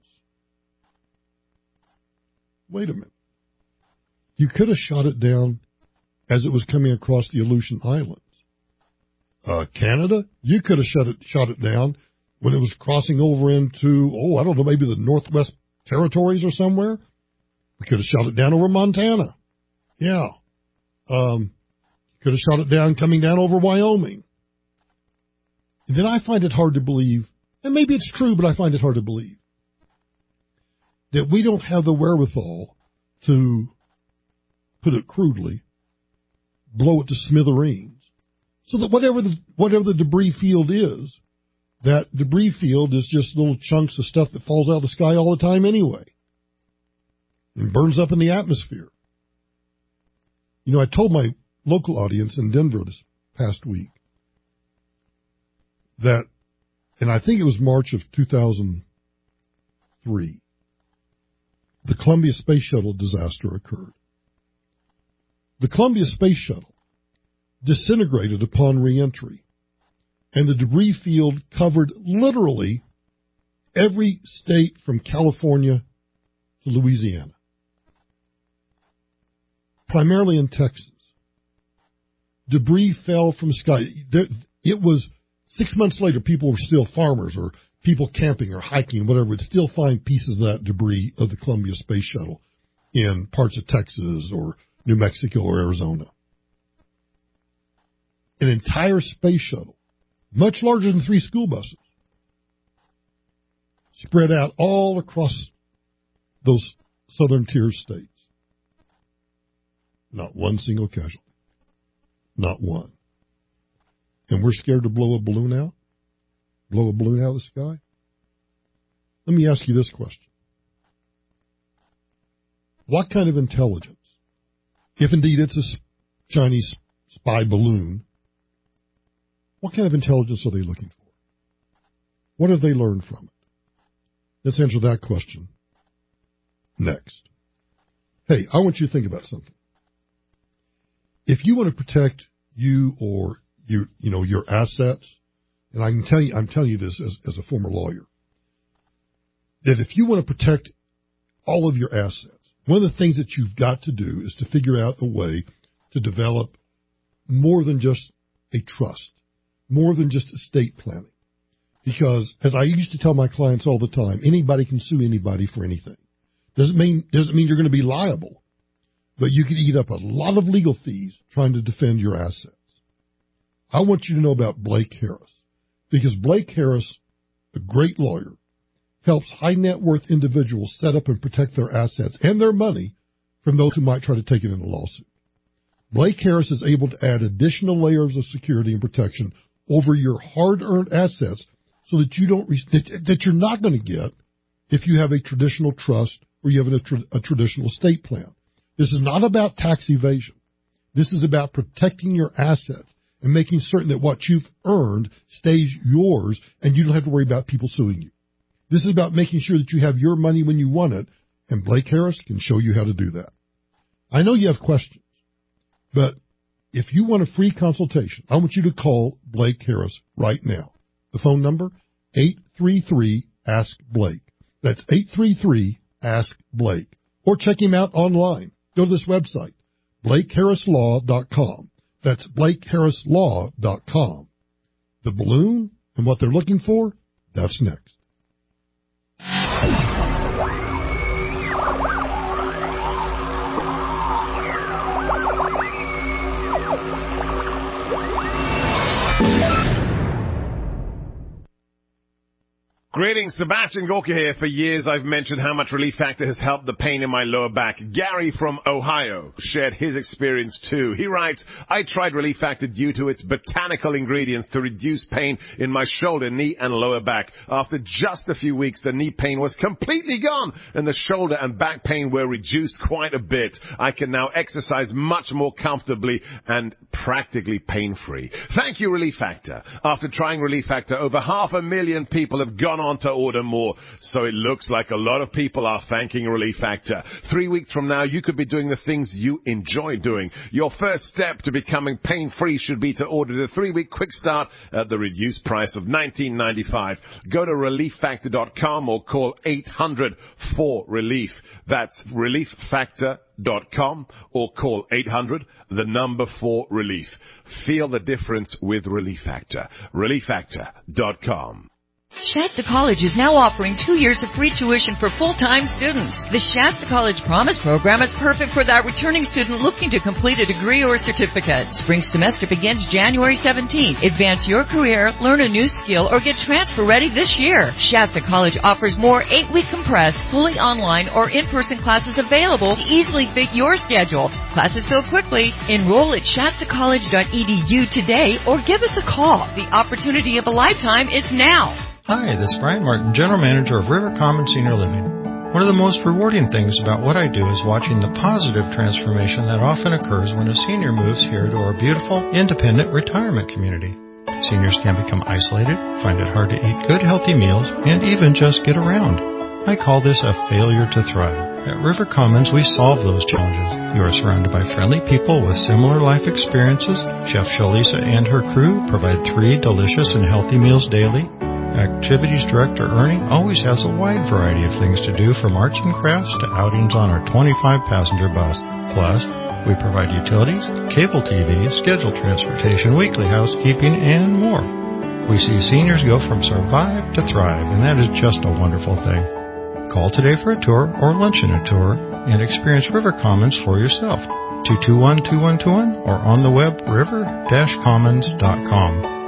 Wait a minute. You could have shot it down as it was coming across the Aleutian Islands. Uh, Canada, you could have shot it, shot it down when it was crossing over into, oh, I don't know, maybe the Northwest Territories or somewhere. We could have shot it down over Montana. Yeah. Um, could have shot it down coming down over Wyoming. And then I find it hard to believe, and maybe it's true, but I find it hard to believe, that we don't have the wherewithal to, put it crudely, blow it to smithereens. So that whatever the, whatever the debris field is, that debris field is just little chunks of stuff that falls out of the sky all the time anyway. And burns up in the atmosphere. You know, I told my local audience in Denver this past week that, and I think it was March of two thousand three, the Columbia Space Shuttle disaster occurred. The Columbia Space Shuttle disintegrated upon re-entry, and the debris field covered literally every state from California to Louisiana, primarily in Texas. Debris fell from the sky. It was six months later, people were still farmers or people camping or hiking, whatever, would still find pieces of that debris of the Columbia Space Shuttle in parts of Texas or New Mexico or Arizona. An entire space shuttle, much larger than three school buses, spread out all across those southern tier states. Not one single casualty. Not one. And we're scared to blow a balloon out? Blow a balloon out of the sky? Let me ask you this question. What kind of intelligence, if indeed it's a Chinese spy balloon, what kind of intelligence are they looking for? What have they learned from it? Let's answer that question next. Hey, I want you to think about something. If you want to protect you or you, you know, your assets, and I can tell you, I'm telling you this as, as a former lawyer. that if you want to protect all of your assets, one of the things that you've got to do is to figure out a way to develop more than just a trust, more than just estate planning. Because, as I used to tell my clients all the time, anybody can sue anybody for anything. Doesn't mean doesn't mean you're going to be liable, but you can eat up a lot of legal fees trying to defend your assets. I want you to know about Blake Harris, because Blake Harris, a great lawyer, helps high net worth individuals set up and protect their assets and their money from those who might try to take it in a lawsuit. Blake Harris is able to add additional layers of security and protection over your hard-earned assets so that you don't that, that you're not going to get if you have a traditional trust or you have a, tra- a traditional estate plan. This is not about tax evasion. This is about protecting your assets and making certain that what you've earned stays yours and you don't have to worry about people suing you. This is about making sure that you have your money when you want it, and Blake Harris can show you how to do that. I know you have questions, but if you want a free consultation, I want you to call Blake Harris right now. The phone number, eight three three, ask Blake. That's eight three three, ask Blake. Or check him out online. Go to this website, blake harris law dot com. That's blake harris law dot com. The balloon and what they're looking for, that's next. Greetings, Sebastian Gorka here. For years I've mentioned how much Relief Factor has helped the pain in my lower back. Gary from Ohio shared his experience too. He writes, I tried Relief Factor due to its botanical ingredients to reduce pain in my shoulder, knee and lower back. After just a few weeks, the knee pain was completely gone and the shoulder and back pain were reduced quite a bit. I can now exercise much more comfortably and practically pain-free. Thank you, Relief Factor. After trying Relief Factor, over half a million people have gone on to order more, so it looks like a lot of people are thanking Relief Factor. Three weeks from now, you could be doing the things you enjoy doing. Your first step to becoming pain-free should be to order the three-week quick start at the reduced price of nineteen ninety-five. Go to relief factor dot com or call eight hundred four relief. That's relief factor dot com or call eight hundred, the number four relief. Feel the difference with Relief Factor. relief factor dot com. Shasta College is now offering two years of free tuition for full-time students. The Shasta College Promise program is perfect for that returning student looking to complete a degree or certificate. Spring semester begins January seventeenth. Advance your career, learn a new skill, or get transfer ready this year. Shasta College offers more eight-week compressed, fully online, or in-person classes available to easily fit your schedule. Classes fill quickly. Enroll at shasta college dot e d u today or give us a call. The opportunity of a lifetime is now. Hi, this is Brian Martin, General Manager of River Commons Senior Living. One of the most rewarding things about what I do is watching the positive transformation that often occurs when a senior moves here to our beautiful, independent retirement community. Seniors can become isolated, find it hard to eat good, healthy meals, and even just get around. I call this a failure to thrive. At River Commons, we solve those challenges. You are surrounded by friendly people with similar life experiences. Chef Shalisa and her crew provide three delicious and healthy meals daily. Activities Director Ernie always has a wide variety of things to do, from arts and crafts to outings on our twenty-five passenger bus. Plus, we provide utilities, cable T V, scheduled transportation, weekly housekeeping, and more. We see seniors go from survive to thrive, and that is just a wonderful thing. Call today for a tour or lunch in a tour and experience River Commons for yourself. two two one, two one two one or on the web river dash commons dot com.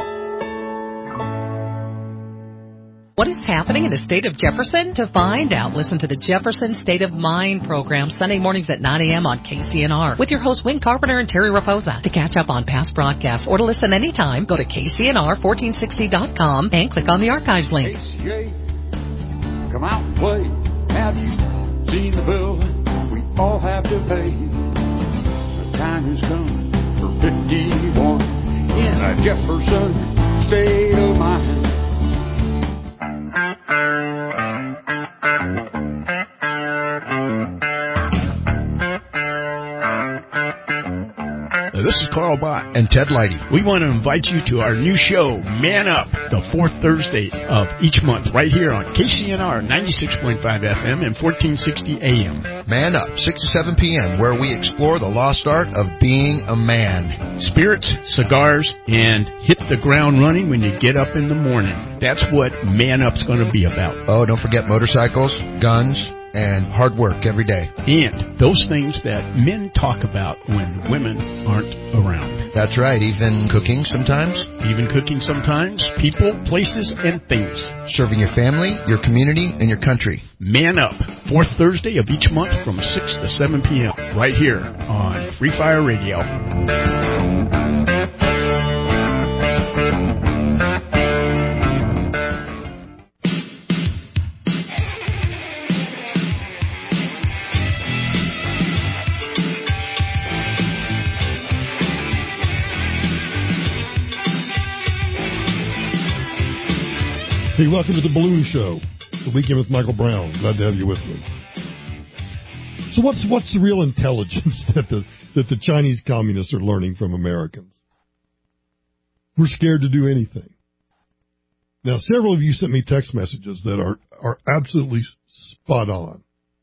What is happening in the state of Jefferson? To find out, listen to the Jefferson State of Mind program Sunday mornings at nine a.m. on K C N R with your hosts Wayne Carpenter and Terry Raposa. To catch up on past broadcasts or to listen anytime, go to K C N R fourteen sixty dot com and click on the archives link. K C A, come out and play. Have you seen the bill we all have to pay? The time has come for fifty-one in a Jefferson State of Mind. This is Carl Bott. And Ted Leidy. We want to invite you to our new show, Man Up, the fourth Thursday of each month, right here on K C N R ninety-six point five F M and fourteen sixty A M. Man Up, six to seven p.m., where we explore the lost art of being a man. Spirits, cigars, and hit the ground running when you get up in the morning. That's what Man Up's going to be about. Oh, don't forget motorcycles, guns, and hard work every day. And those things that men talk about when women aren't around. That's right, even cooking sometimes. Even cooking sometimes. People, places, and things. Serving your family, your community, and your country. Man Up, fourth Thursday of each month from six to seven p.m. right here on Free Fire Radio. Hey, welcome to the Balloon Show, the weekend with Michael Brown. Glad to have you with me. So what's what's the real intelligence that the that the Chinese communists are learning from Americans? We're scared to do anything. Now, several of you sent me text messages that are, are absolutely spot on.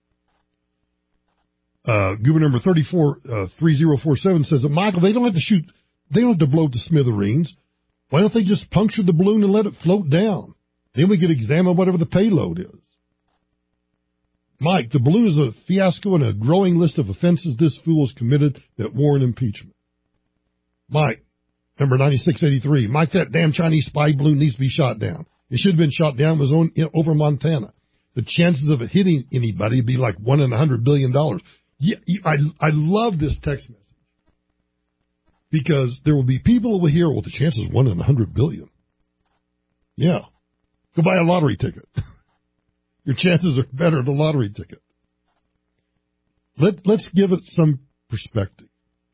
Uh, Goober number thirty-four, uh, three zero four seven says that, Michael, they don't have to shoot, they don't have to blow up the smithereens. Why don't they just puncture the balloon and let it float down? Then we could examine whatever the payload is. Mike, the balloon is a fiasco and a growing list of offenses this fool has committed that warrant impeachment. Mike, number ninety-six eighty-three, Mike, that damn Chinese spy balloon needs to be shot down. It should have been shot down. It was on, you know, over Montana. The chances of it hitting anybody would be like one in a hundred billion dollars. Yeah, I, I love this text message because there will be people over here, well, the chance is one in a hundred billion. Yeah. Go buy a lottery ticket. Your chances are better at a lottery ticket. Let, let's give it some perspective.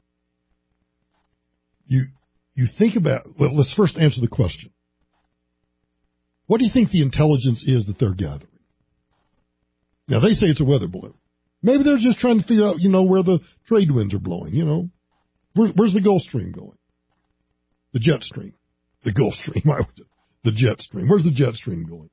You, you think about, well, let's first answer the question. What do you think the intelligence is that they're gathering? Now, they say it's a weather balloon. Maybe they're just trying to figure out, you know, where the trade winds are blowing, you know. Where, where's the Gulf Stream going? The jet stream. The Gulf Stream. The jet stream. Where's the jet stream going?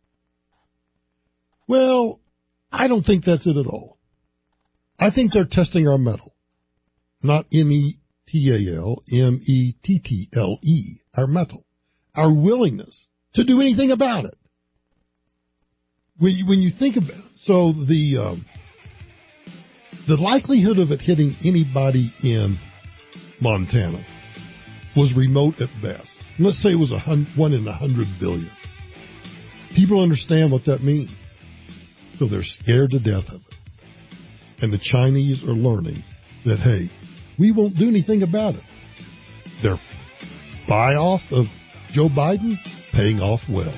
Well, I don't think that's it at all. I think they're testing our mettle. Not M E T A L, M E T T L E, our mettle. Our willingness to do anything about it. When you, when you think about it, so the, um, the likelihood of it hitting anybody in Montana was remote at best. Let's say it was a hun- one in a hundred billion. People understand what that means. So they're scared to death of it. And the Chinese are learning that, hey, we won't do anything about it. Their buy-off of Joe Biden paying off well.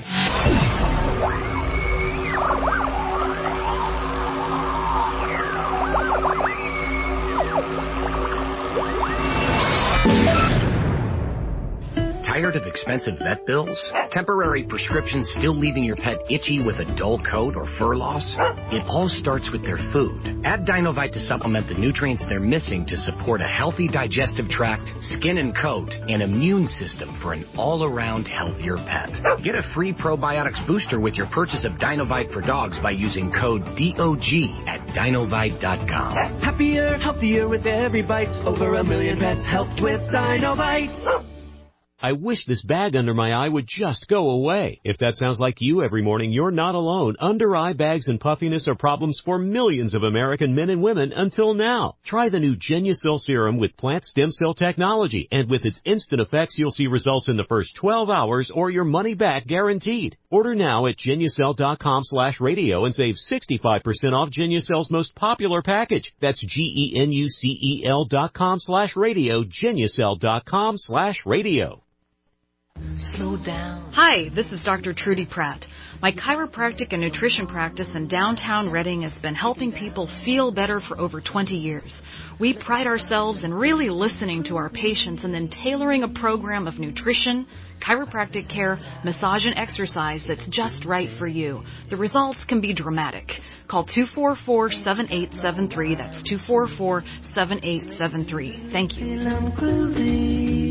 Tired of expensive vet bills? Temporary prescriptions still leaving your pet itchy with a dull coat or fur loss? It all starts with their food. Add Dinovite to supplement the nutrients they're missing to support a healthy digestive tract, skin and coat, and immune system for an all-around healthier pet. Get a free probiotics booster with your purchase of Dinovite for dogs by using code D O G at dinovite dot com. Happier, healthier with every bite. Over a million pets helped with Dinovite. I wish this bag under my eye would just go away. If that sounds like you every morning, you're not alone. Under eye bags and puffiness are problems for millions of American men and women until now. Try the new Genucel serum with plant stem cell technology, and with its instant effects, you'll see results in the first twelve hours or your money back guaranteed. Order now at Genucel dot com slash radio and save sixty-five percent off Genucel's most popular package. That's G E N U C E L dot com slash radio, Genucel dot com slash radio. Slow down. Hi, this is Doctor Trudy Pratt. My chiropractic and nutrition practice in downtown Reading has been helping people feel better for over twenty years. We pride ourselves in really listening to our patients and then tailoring a program of nutrition, chiropractic care, massage, and exercise that's just right for you. The results can be dramatic. Call two four four, seven eight seven three. That's two four four, seven eight seven three. Thank you.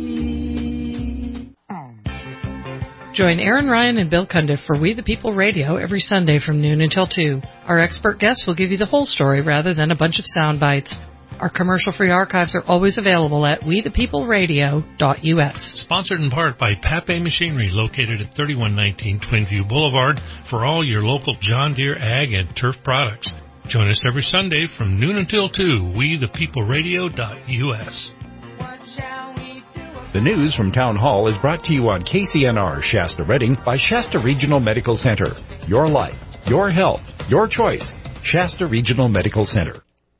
Join Aaron Ryan and Bill Cundiff for We the People Radio every Sunday from noon until two. Our expert guests will give you the whole story rather than a bunch of sound bites. Our commercial-free archives are always available at we the people radio dot u s. Sponsored in part by Pape Machinery, located at thirty-one nineteen Twinview Boulevard, for all your local John Deere ag and turf products. Join us every Sunday from noon until two, we the people radio dot u s. The news from Town Hall is brought to you on K C N R Shasta Reading by Shasta Regional Medical Center. Your life, your health, your choice. Shasta Regional Medical Center.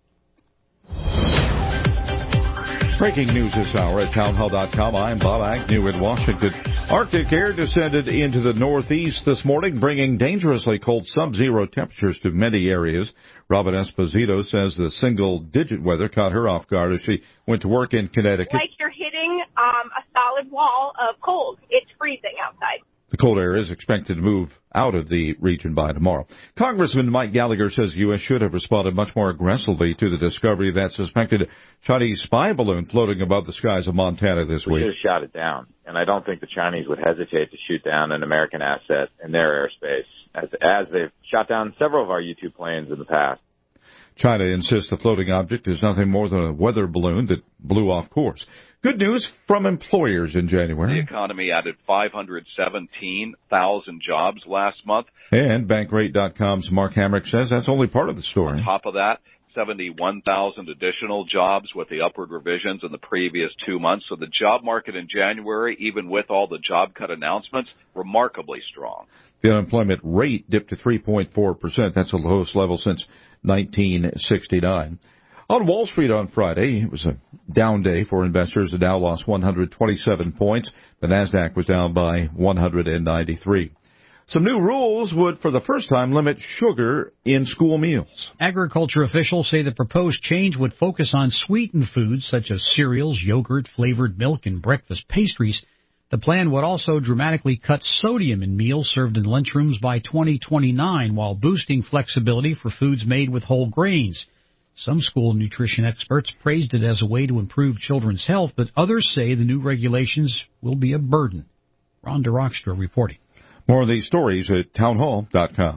Breaking news this hour at town hall dot com. I'm Bob Agnew in Washington. Arctic air descended into the northeast this morning, bringing dangerously cold sub-zero temperatures to many areas. Robin Esposito says the single-digit weather caught her off guard as she went to work in Connecticut. Like you're hitting um, a solid wall of cold. It's freezing outside. The cold air is expected to move out of the region by tomorrow. Congressman Mike Gallagher says the U S should have responded much more aggressively to the discovery of that suspected Chinese spy balloon floating above the skies of Montana this we week. We should have shot it down, and I don't think the Chinese would hesitate to shoot down an American asset in their airspace, as, as they've shot down several of our U two planes in the past. China insists the floating object is nothing more than a weather balloon that blew off course. Good news from employers in January. The economy added five hundred seventeen thousand jobs last month. And Bankrate dot com's Mark Hamrick says that's only part of the story. On top of that, seventy-one thousand additional jobs with the upward revisions in the previous two months. So the job market in January, even with all the job cut announcements, remarkably strong. The unemployment rate dipped to three point four percent. That's the lowest level since nineteen sixty-nine. On Wall Street on Friday, it was a down day for investors. The Dow lost one hundred twenty-seven points. The Nasdaq was down by one hundred ninety-three. Some new rules would, for the first time, limit sugar in school meals. Agriculture officials say the proposed change would focus on sweetened foods such as cereals, yogurt, flavored milk, and breakfast pastries. The plan would also dramatically cut sodium in meals served in lunchrooms by twenty twenty-nine, while boosting flexibility for foods made with whole grains. Some school nutrition experts praised it as a way to improve children's health, but others say the new regulations will be a burden. Rhonda Rockstra reporting. More of these stories at town hall dot com.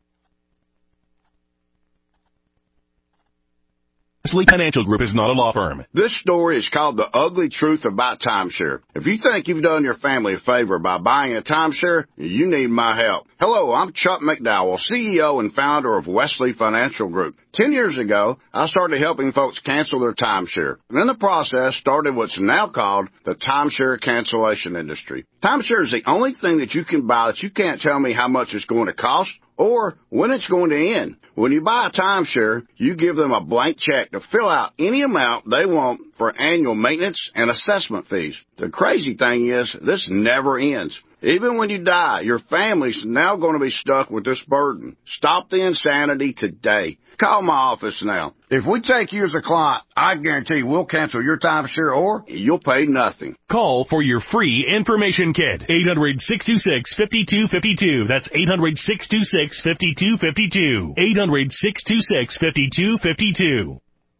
Wesley Financial Group is not a law firm. This story is called The Ugly Truth About Timeshare. If you think you've done your family a favor by buying a timeshare, you need my help. Hello, I'm Chuck McDowell, C E O and founder of Wesley Financial Group. Ten years ago, I started helping folks cancel their timeshare. And in the process, started what's now called the timeshare cancellation industry. Timeshare is the only thing that you can buy that you can't tell me how much it's going to cost or when it's going to end. When you buy a timeshare, you give them a blank check to fill out any amount they want for annual maintenance and assessment fees. The crazy thing is, this never ends. Even when you die, your family's now going to be stuck with this burden. Stop the insanity today. Call my office now. If we take you as a client, I guarantee we'll cancel your timeshare or you'll pay nothing. Call for your free information kit. eight hundred, six two six, five two five two. That's eight hundred, six two six, five two five two. eight hundred, six two six, five two five two.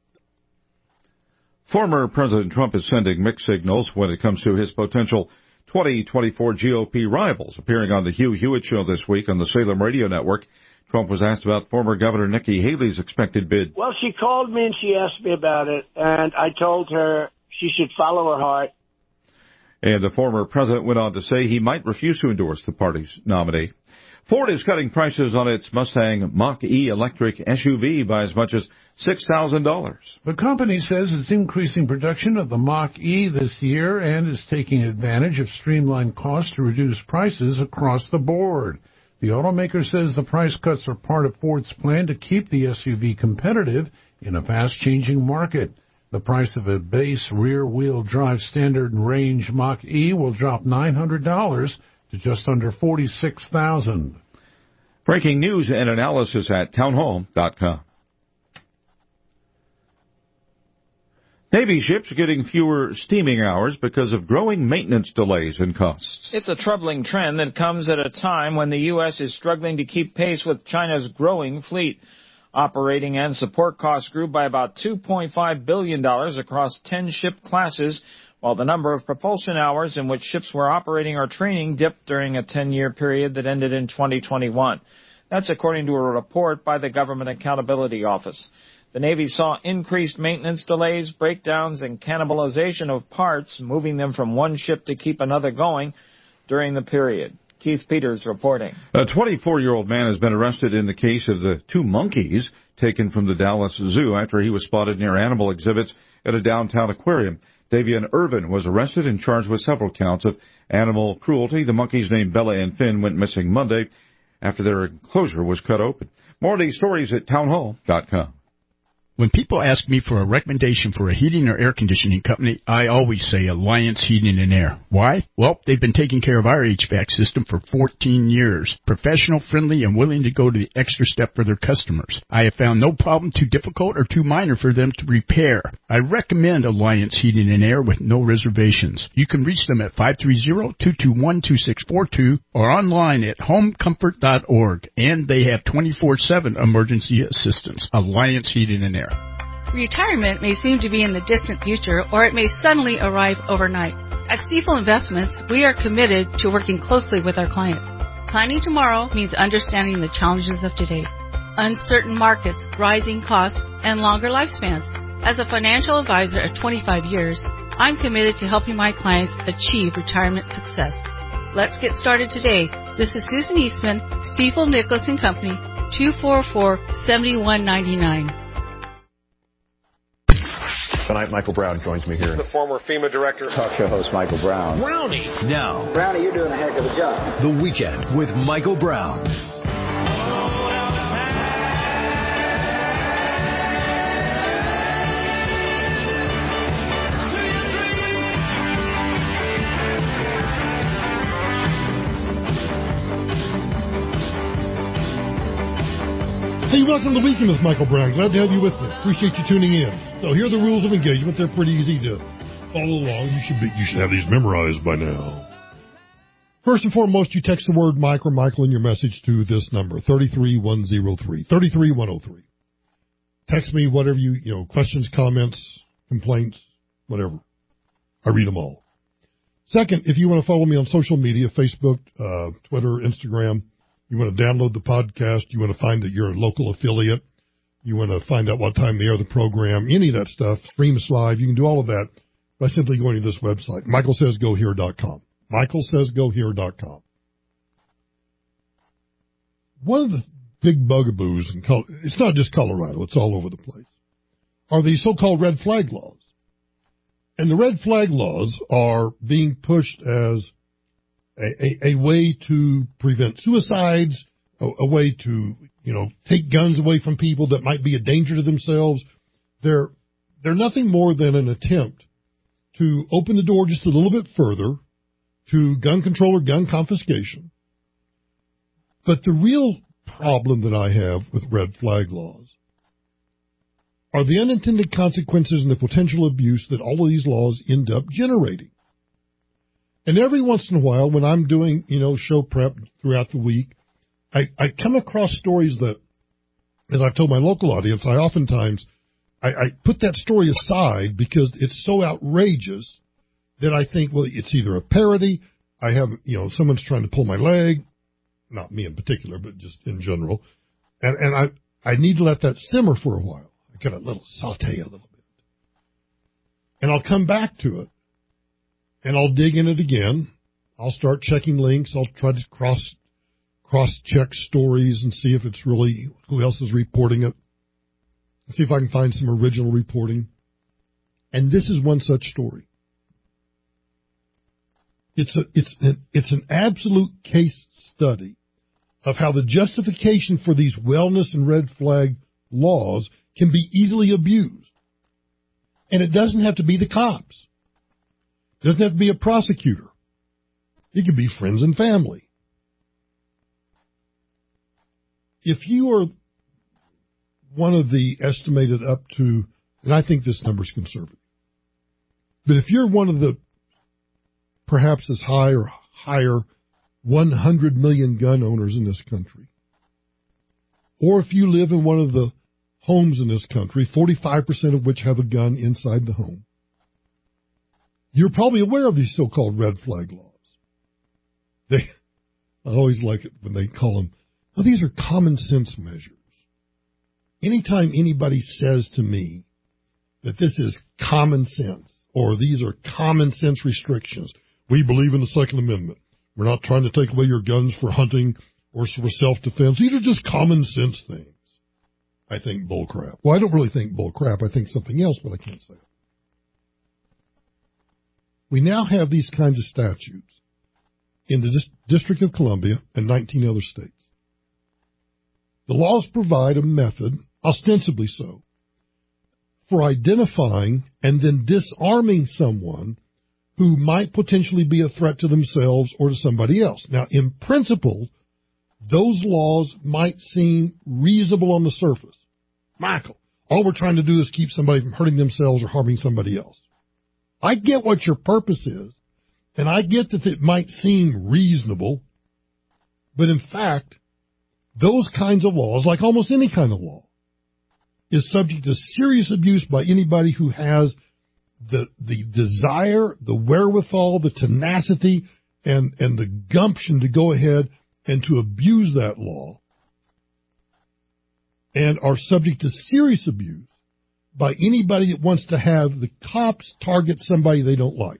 Former President Trump is sending mixed signals when it comes to his potential twenty twenty-four G O P rivals. Appearing on the Hugh Hewitt Show this week on the Salem Radio Network, Trump was asked about former Governor Nikki Haley's expected bid. Well, she called me and she asked me about it, and I told her she should follow her heart. And the former president went on to say he might refuse to endorse the party's nominee. Ford is cutting prices on its Mustang Mach-E electric S U V by as much as six thousand dollars. The company says it's increasing production of the Mach-E this year and is taking advantage of streamlined costs to reduce prices across the board. The automaker says the price cuts are part of Ford's plan to keep the S U V competitive in a fast-changing market. The price of a base rear-wheel drive standard range Mach-E will drop nine hundred dollars to just under forty-six thousand dollars. Breaking news and analysis at townhall dot com. Navy ships are getting fewer steaming hours because of growing maintenance delays and costs. It's a troubling trend that comes at a time when the U S is struggling to keep pace with China's growing fleet. Operating and support costs grew by about two point five billion dollars across ten ship classes, while the number of propulsion hours in which ships were operating or training dipped during a ten-year period that ended in twenty twenty-one. That's according to a report by the Government Accountability Office. The Navy saw increased maintenance delays, breakdowns, and cannibalization of parts, moving them from one ship to keep another going during the period. Keith Peters reporting. A twenty-four-year-old man has been arrested in the case of the two monkeys taken from the Dallas Zoo after he was spotted near animal exhibits at a downtown aquarium. Davian Irvin was arrested and charged with several counts of animal cruelty. The monkeys named Bella and Finn went missing Monday after their enclosure was cut open. More of these stories at townhall dot com. When people ask me for a recommendation for a heating or air conditioning company, I always say Alliance Heating and Air. Why? Well, they've been taking care of our H V A C system for fourteen years. Professional, friendly, and willing to go to the extra step for their customers. I have found no problem too difficult or too minor for them to repair. I recommend Alliance Heating and Air with no reservations. You can reach them at five three zero, two two one, two six four two or online at home comfort dot org. And they have twenty-four seven emergency assistance. Alliance Heating and Air. Retirement may seem to be in the distant future, or it may suddenly arrive overnight. At Stifel Investments, we are committed to working closely with our clients. Planning tomorrow means understanding the challenges of today. Uncertain markets, rising costs, and longer lifespans. As a financial advisor of twenty-five years, I'm committed to helping my clients achieve retirement success. Let's get started today. This is Susan Eastman, Stifel Nicholas and Company, two four four, seven one nine nine. Tonight, Michael Brown joins me here. The former FEMA director. Talk show host Michael Brown. Brownie. Now. Brownie, you're doing a heck of a job. The Weekend with Michael Brown. Hey, welcome to the Weekend with Michael Brown. Glad to have you with me. Appreciate you tuning in. So here are the rules of engagement. They're pretty easy to follow along. You should be, you should have these memorized by now. First and foremost, you text the word Mike or Michael in your message to this number, three three one zero three, three three one zero three. Text me whatever you, you know, questions, comments, complaints, whatever. I read them all. Second, if you want to follow me on social media, Facebook, uh, Twitter, Instagram, you want to download the podcast, you want to find that you're a local affiliate, you want to find out what time they air the program, any of that stuff, stream us live, you can do all of that by simply going to this website, michael says go here dot com. michael says go here dot com. One of the big bugaboos, in Col- it's not just Colorado, it's all over the place, are the so-called red flag laws. And the red flag laws are being pushed as a, a, a way to prevent suicides, a, a way to, you know, take guns away from people that might be a danger to themselves. They're, they're nothing more than an attempt to open the door just a little bit further to gun control or gun confiscation. But the real problem that I have with red flag laws are the unintended consequences and the potential abuse that all of these laws end up generating. And every once in a while, when I'm doing, you know, show prep throughout the week, I, I come across stories that, as I've told my local audience, I oftentimes, I, I put that story aside because it's so outrageous that I think, well, it's either a parody, I have, you know, someone's trying to pull my leg, not me in particular, but just in general, and, and I, I need to let that simmer for a while. I got a little saute a little bit. And I'll come back to it. And I'll dig in it again. I'll start checking links. I'll try to cross cross check stories and see if it's really who else is reporting it. See if I can find some original reporting. And this is one such story. It's a it's an, it's an absolute case study of how the justification for these wellness and red flag laws can be easily abused. And it doesn't have to be the cops. It doesn't have to be a prosecutor. It could be friends and family. If you are one of the estimated up to, and I think this number is conservative, but if you're one of the perhaps as high or higher one hundred million gun owners in this country, or if you live in one of the homes in this country, forty-five percent of which have a gun inside the home, you're probably aware of these so-called red flag laws. They, I always like it when they call them, well, these are common sense measures. Anytime anybody says to me that this is common sense or these are common sense restrictions, we believe in the Second Amendment. We're not trying to take away your guns for hunting or for self-defense. These are just common sense things. I think bull crap. Well, I don't really think bull crap. I think something else, but I can't say it. We now have these kinds of statutes in the Dis- District of Columbia and nineteen other states. The laws provide a method, ostensibly so, for identifying and then disarming someone who might potentially be a threat to themselves or to somebody else. Now, in principle, those laws might seem reasonable on the surface. Michael, all we're trying to do is keep somebody from hurting themselves or harming somebody else. I get what your purpose is, and I get that it might seem reasonable, but in fact, those kinds of laws, like almost any kind of law, is subject to serious abuse by anybody who has the the desire, the wherewithal, the tenacity, and, and the gumption to go ahead and to abuse that law, and are subject to serious abuse by anybody that wants to have the cops target somebody they don't like.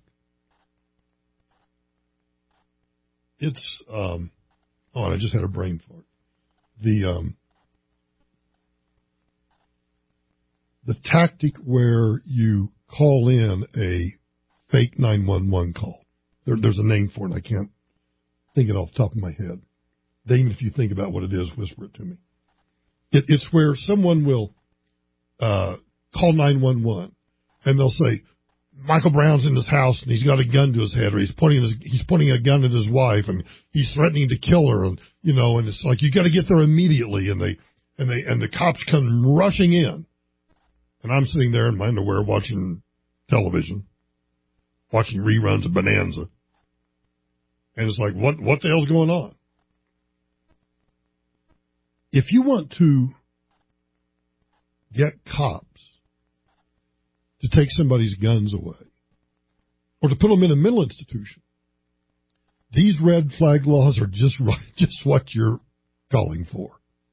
It's, um, oh, and I just had a brain fart. The, um, the tactic where you call in a fake nine one one call. There, there's a name for it, and I can't think it off the top of my head. Even if you think about what it is, whisper it to me. It, it's where someone will uh, call nine one one, and they'll say, Michael Brown's in his house, and he's got a gun to his head, or he's pointing his, he's pointing a gun at his wife, and he's threatening to kill her, and you know, and it's like you got to get there immediately, and they and they and the cops come rushing in, and I'm sitting there in my underwear watching television, watching reruns of Bonanza, and it's like, what what the hell's going on? If you want to get cops to take somebody's guns away or to put them in a mental institution, these red flag laws are just right, just what you're calling for.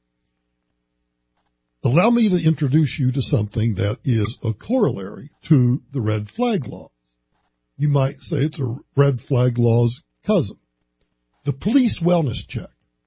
Allow me to introduce you to something that is a corollary to the red flag laws. You might say it's a red flag law's cousin. The police wellness check.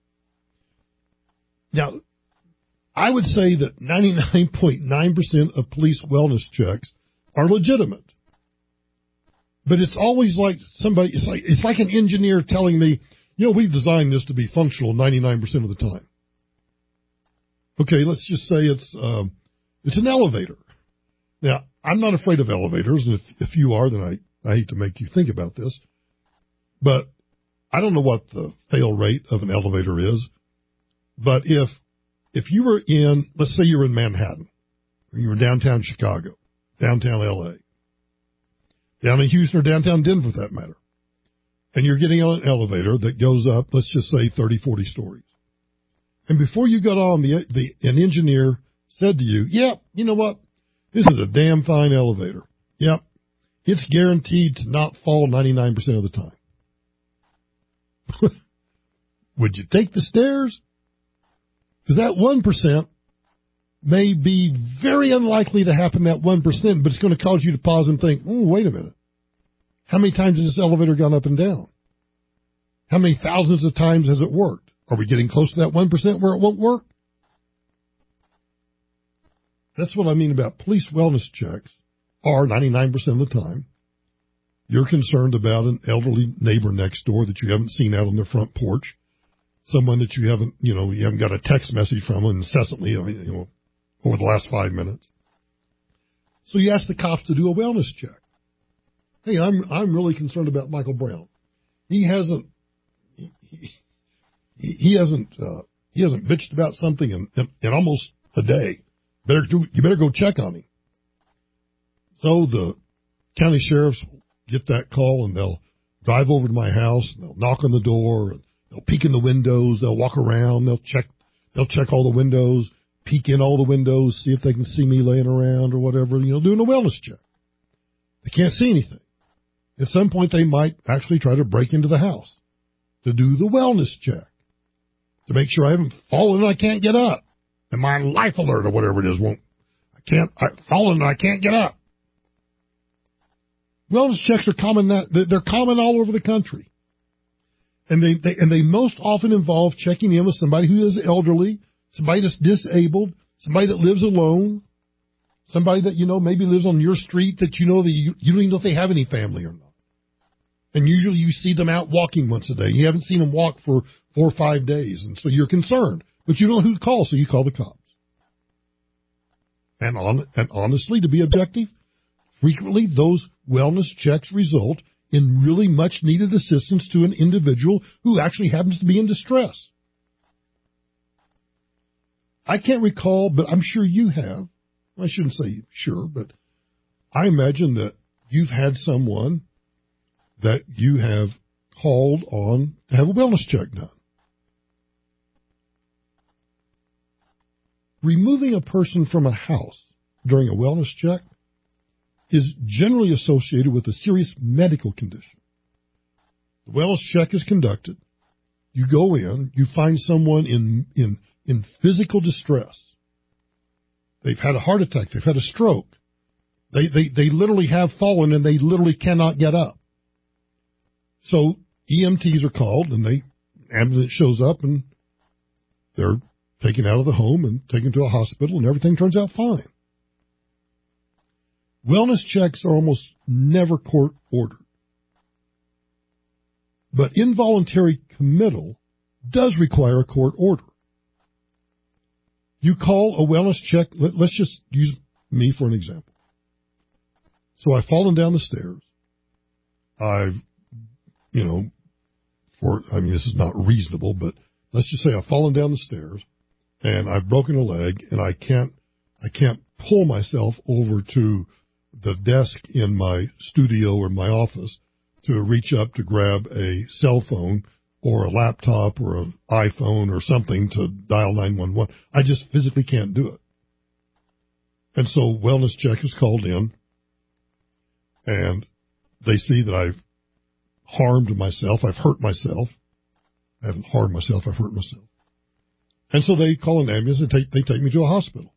Now, I would say that ninety-nine point nine percent of police wellness checks are legitimate. But it's always like somebody, it's like, it's like an engineer telling me, you know, we've designed this to be functional ninety-nine percent of the time. Okay, let's just say it's, um, it's an elevator. Now, I'm not afraid of elevators, and if, if you are, then I, I hate to make you think about this. But I don't know what the fail rate of an elevator is. But if, if you were in, let's say you were in Manhattan, or you were downtown Chicago, downtown L A, down in Houston or downtown Denver for that matter, and you're getting on an elevator that goes up, let's just say thirty, forty stories. And before you got on, the, the an engineer said to you, yep, you know what? This is a damn fine elevator. Yep. It's guaranteed to not fall ninety-nine percent of the time. Would you take the stairs? Because that one percent may be very unlikely to happen, that one percent, but it's going to cause you to pause and think, oh, wait a minute. How many times has this elevator gone up and down? How many thousands of times has it worked? Are we getting close to that one percent where it won't work? That's what I mean about police wellness checks are ninety-nine percent of the time. You're concerned about an elderly neighbor next door that you haven't seen out on their front porch. Someone that you haven't, you know, you haven't got a text message from incessantly, I mean, you know, over the last five minutes. So you ask the cops to do a wellness check. Hey, I'm I'm really concerned about Michael Brown. He hasn't he, he, he hasn't uh, he hasn't bitched about something in, in, in almost a day. Better do, you better go check on him. So the county sheriffs will get that call and they'll drive over to my house and they'll knock on the door and they'll peek in the windows. They'll walk around. They'll check they'll check all the windows, peek in all the windows, see if they can see me laying around or whatever. You know, doing a wellness check. They can't see anything. At some point, they might actually try to break into the house to do the wellness check, to make sure I haven't fallen and I can't get up, and my life alert or whatever it is won't. I can't. I've fallen and I can't get up. Wellness checks are common. That they're common all over the country, and they, they and they most often involve checking in with somebody who is elderly, somebody that's disabled, somebody that lives alone, somebody that you know maybe lives on your street that you know that you, you don't even know if they have any family or not. And usually you see them out walking once a day. You haven't seen them walk for four or five days, and so you're concerned. But you don't know who to call, so you call the cops. And, on, and honestly, to be objective, frequently those wellness checks result in really much-needed assistance to an individual who actually happens to be in distress. I can't recall, but I'm sure you have. I shouldn't say sure, but I imagine that you've had someone that you have called on to have a wellness check done. Removing a person from a house during a wellness check is generally associated with a serious medical condition. The wellness check is conducted. You go in, you find someone in, in, in physical distress. They've had a heart attack, they've had a stroke. They, they, they literally have fallen and they literally cannot get up. So E M Ts are called and the ambulance shows up and they're taken out of the home and taken to a hospital and everything turns out fine. Wellness checks are almost never court ordered. But involuntary committal does require a court order. You call a wellness check, let, let's just use me for an example. So I've fallen down the stairs. I've, you know, for, I mean, this is not reasonable, but let's just say I've fallen down the stairs and I've broken a leg and I can't, I can't pull myself over to the desk in my studio or my office to reach up to grab a cell phone or a laptop or an iPhone or something to dial nine one one. I just physically can't do it. And so wellness check is called in and they see that I've harmed myself. I've hurt myself. I haven't harmed myself. I've hurt myself. And so they call an ambulance and take, they take me to a hospital.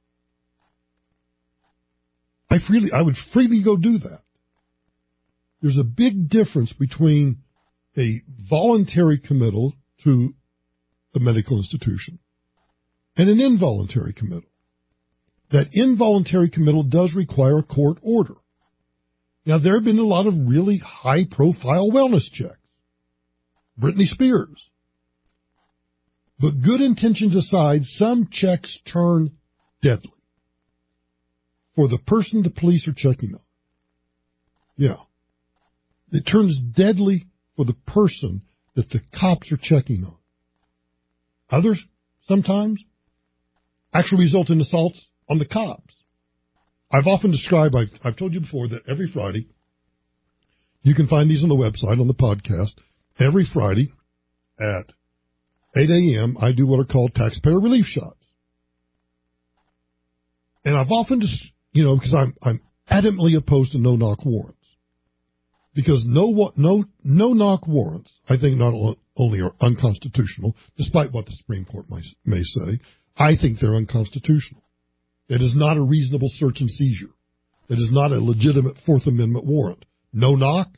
I freely, I would freely go do that. There's a big difference between a voluntary committal to a medical institution and an involuntary committal. That involuntary committal does require a court order. Now, there have been a lot of really high-profile wellness checks. Britney Spears. But good intentions aside, some checks turn deadly for the person the police are checking on. Yeah. It turns deadly for the person that the cops are checking on. Others, sometimes, actually result in assaults on the cops. I've often described, I've, I've told you before that every Friday, you can find these on the website, on the podcast. Every Friday at eight a.m., I do what are called taxpayer relief shots. And I've often just, you know, because I'm, I'm adamantly opposed to no-knock warrants. Because no, no, no-knock warrants, I think not only are unconstitutional, despite what the Supreme Court may, may say, I think they're unconstitutional. It is not a reasonable search and seizure. It is not a legitimate Fourth Amendment warrant. No knock.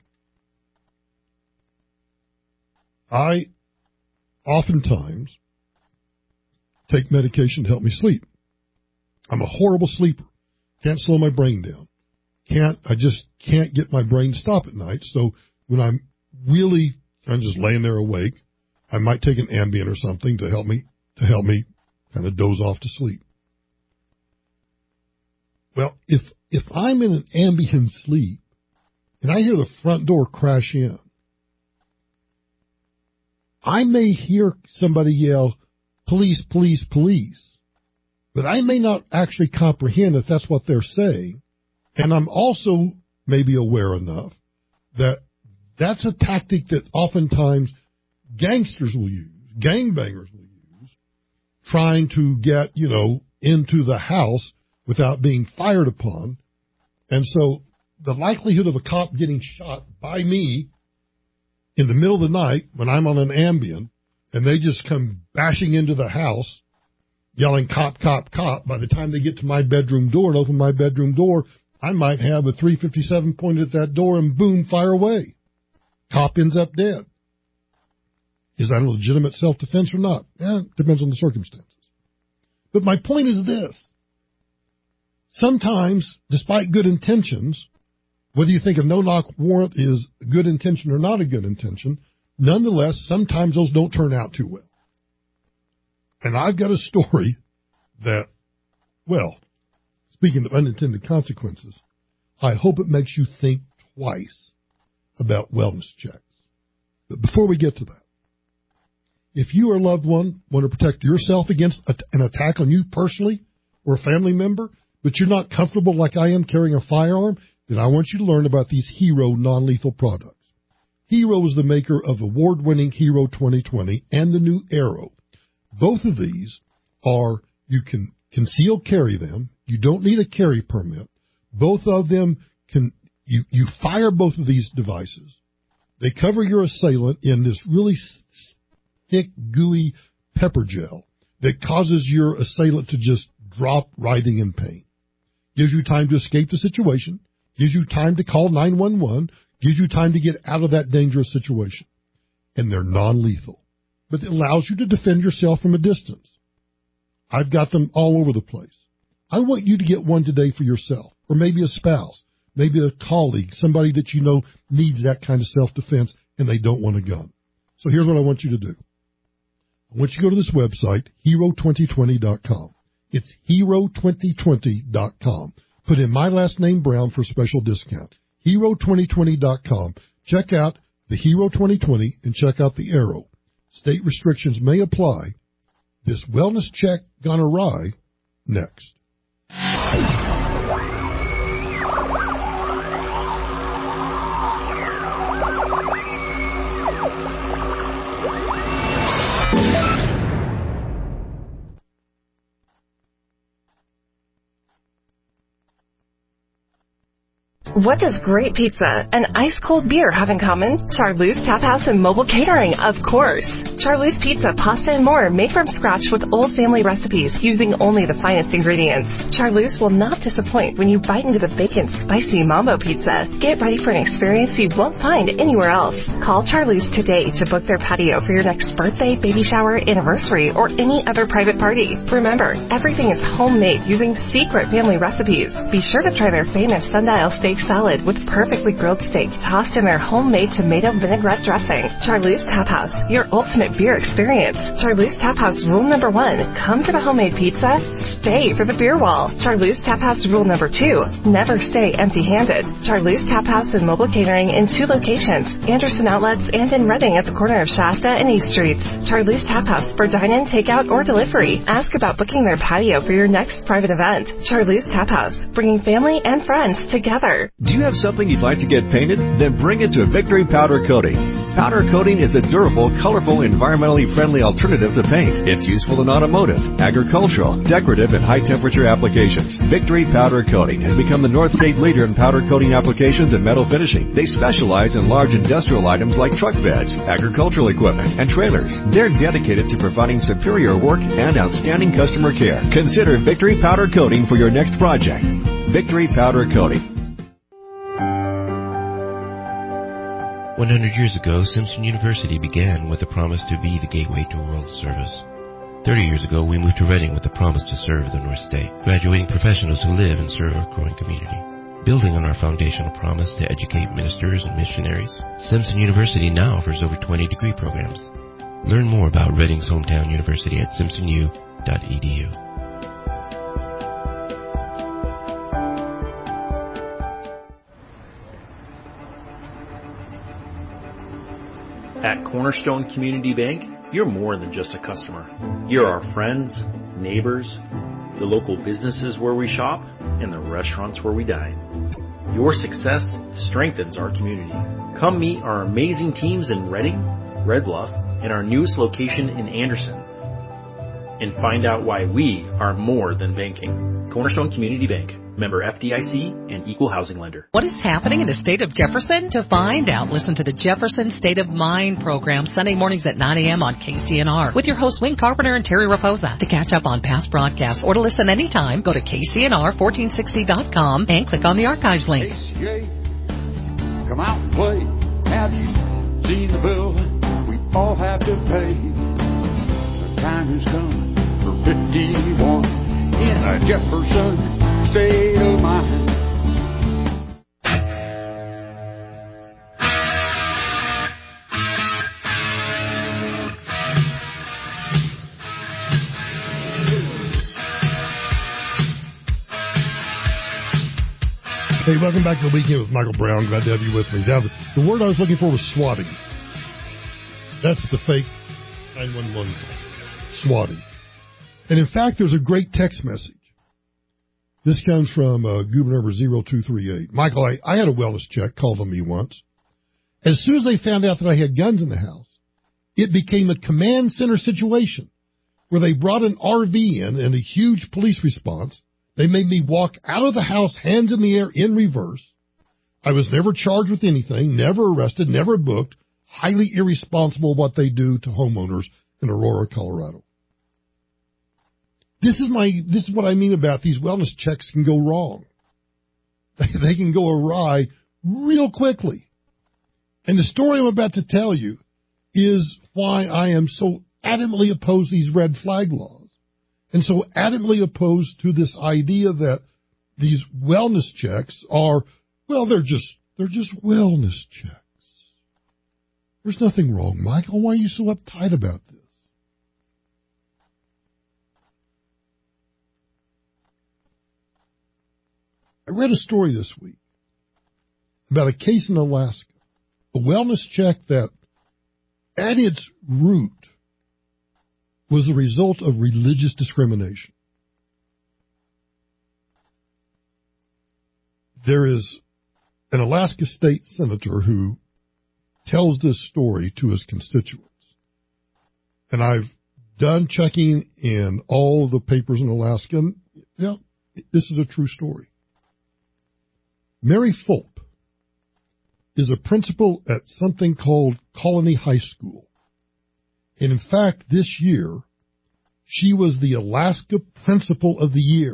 I oftentimes take medication to help me sleep. I'm a horrible sleeper. Can't slow my brain down. Can't, I just can't get my brain to stop at night. So when I'm really, I'm just laying there awake, I might take an Ambien or something to help me, to help me kind of doze off to sleep. Well, if if I'm in an ambient sleep and I hear the front door crash in, I may hear somebody yell, police, police, police, but I may not actually comprehend that that's what they're saying. And I'm also maybe aware enough that that's a tactic that oftentimes gangsters will use, gangbangers will use, trying to get, you know, into the house without being fired upon. And so the likelihood of a cop getting shot by me in the middle of the night when I'm on an Ambien and they just come bashing into the house yelling cop, cop, cop, by the time they get to my bedroom door and open my bedroom door, I might have a three fifty-seven pointed at that door and boom, fire away. Cop ends up dead. Is that a legitimate self-defense or not? Eh, depends on the circumstances. But my point is this. Sometimes, despite good intentions, whether you think a no-knock warrant is a good intention or not a good intention, nonetheless, sometimes those don't turn out too well. And I've got a story that, well, speaking of unintended consequences, I hope it makes you think twice about wellness checks. But before we get to that, if you or a loved one want to protect yourself against an attack on you personally or a family member, but you're not comfortable like I am carrying a firearm, then I want you to learn about these Hero non-lethal products. Hero is the maker of award-winning Hero twenty twenty and the new Arrow. Both of these are, you can conceal carry them. You don't need a carry permit. Both of them can, you, you fire both of these devices. They cover your assailant in this really thick, gooey pepper gel that causes your assailant to just drop writhing in pain. Gives you time to escape the situation. Gives you time to call nine one one. Gives you time to get out of that dangerous situation. And they're non-lethal. But it allows you to defend yourself from a distance. I've got them all over the place. I want you to get one today for yourself, or maybe a spouse, maybe a colleague, somebody that you know needs that kind of self-defense and they don't want a gun. So here's what I want you to do. I want you to go to this website, hero twenty twenty dot com. It's hero twenty twenty dot com. Put in my last name, Brown, for a special discount. hero twenty twenty dot com. Check out the Hero twenty twenty and check out the Arrow. State restrictions may apply. This wellness check gone awry next. What does great pizza and ice-cold beer have in common? Charlie's Tap House and Mobile Catering, of course. Charlie's Pizza, pasta, and more made from scratch with old family recipes using only the finest ingredients. Charlie's will not disappoint when you bite into the bacon spicy mambo pizza. Get ready for an experience you won't find anywhere else. Call Charlie's today to book their patio for your next birthday, baby shower, anniversary, or any other private party. Remember, everything is homemade using secret family recipes. Be sure to try their famous sundial steak salad with perfectly grilled steak tossed in their homemade tomato vinaigrette dressing. Charlie's Tap House, your ultimate beer experience. Charlie's Tap House rule number one, come for the homemade pizza, stay for the beer wall. Charlie's Tap House rule number two, never stay empty-handed. Charlie's Tap House and Mobile Catering in two locations, Anderson Outlets and in Reading at the corner of Shasta and East Streets. Charlie's Tap House for dine-in, takeout, or delivery. Ask about booking their patio for your next private event. Charlie's Tap House, bringing family and friends together. Do you have something you'd like to get painted? Then bring it to Victory Powder Coating. Powder coating is a durable, colorful, environmentally friendly alternative to paint. It's useful in automotive, agricultural, decorative, and high-temperature applications. Victory Powder Coating has become the North State leader in powder coating applications and metal finishing. They specialize in large industrial items like truck beds, agricultural equipment, and trailers. They're dedicated to providing superior work and outstanding customer care. Consider Victory Powder Coating for your next project. Victory Powder Coating. one hundred years ago, Simpson University began with a promise to be the gateway to world service. thirty years ago, we moved to Reading with the promise to serve the North State, graduating professionals who live and serve our growing community. Building on our foundational promise to educate ministers and missionaries, Simpson University now offers over twenty degree programs. Learn more about Reading's hometown university at simpson u dot e d u. At Cornerstone Community Bank, you're more than just a customer. You're our friends, neighbors, the local businesses where we shop, and the restaurants where we dine. Your success strengthens our community. Come meet our amazing teams in Redding, Red Bluff, and our newest location in Anderson. And find out why we are more than banking. Cornerstone Community Bank. Member F D I C and Equal Housing Lender. What is happening in the state of Jefferson? To find out, listen to the Jefferson State of Mind program Sunday mornings at nine a.m. on K C N R with your hosts Wayne Carpenter and Terry Raposa. To catch up on past broadcasts or to listen anytime, go to K C N R fourteen sixty dot com and click on the archives link. K C A, come out and play. Have you seen the bill we all have to pay? The time has come for fifty-one in a Jefferson State of Mind. Hey, welcome back to the Weekend with Michael Brown. Glad to have you with me. Now, the, the word I was looking for was swatting. That's the fake nine one one call. Swatting. And in fact, there's a great text message. This comes from uh, Goober number zero two three eight. Michael, I, I had a wellness check called on me once. As soon as they found out that I had guns in the house, it became a command center situation where they brought an R V in and a huge police response. They made me walk out of the house, hands in the air, in reverse. I was never charged with anything, never arrested, never booked. Highly irresponsible what they do to homeowners in Aurora, Colorado. This is my. This is what I mean about these wellness checks can go wrong. They, they can go awry real quickly. And the story I'm about to tell you is why I am so adamantly opposed to these red flag laws, and so adamantly opposed to this idea that these wellness checks are, well, they're just they're just wellness checks. There's nothing wrong, Michael. Why are you so uptight about this? I read a story this week about a case in Alaska, a wellness check that at its root was the result of religious discrimination. There is an Alaska state senator who tells this story to his constituents. And I've done checking in all the papers in Alaska, and yeah, this is a true story. Mary Fulp is a principal at something called Colony High School. And in fact, this year, she was the Alaska Principal of the Year.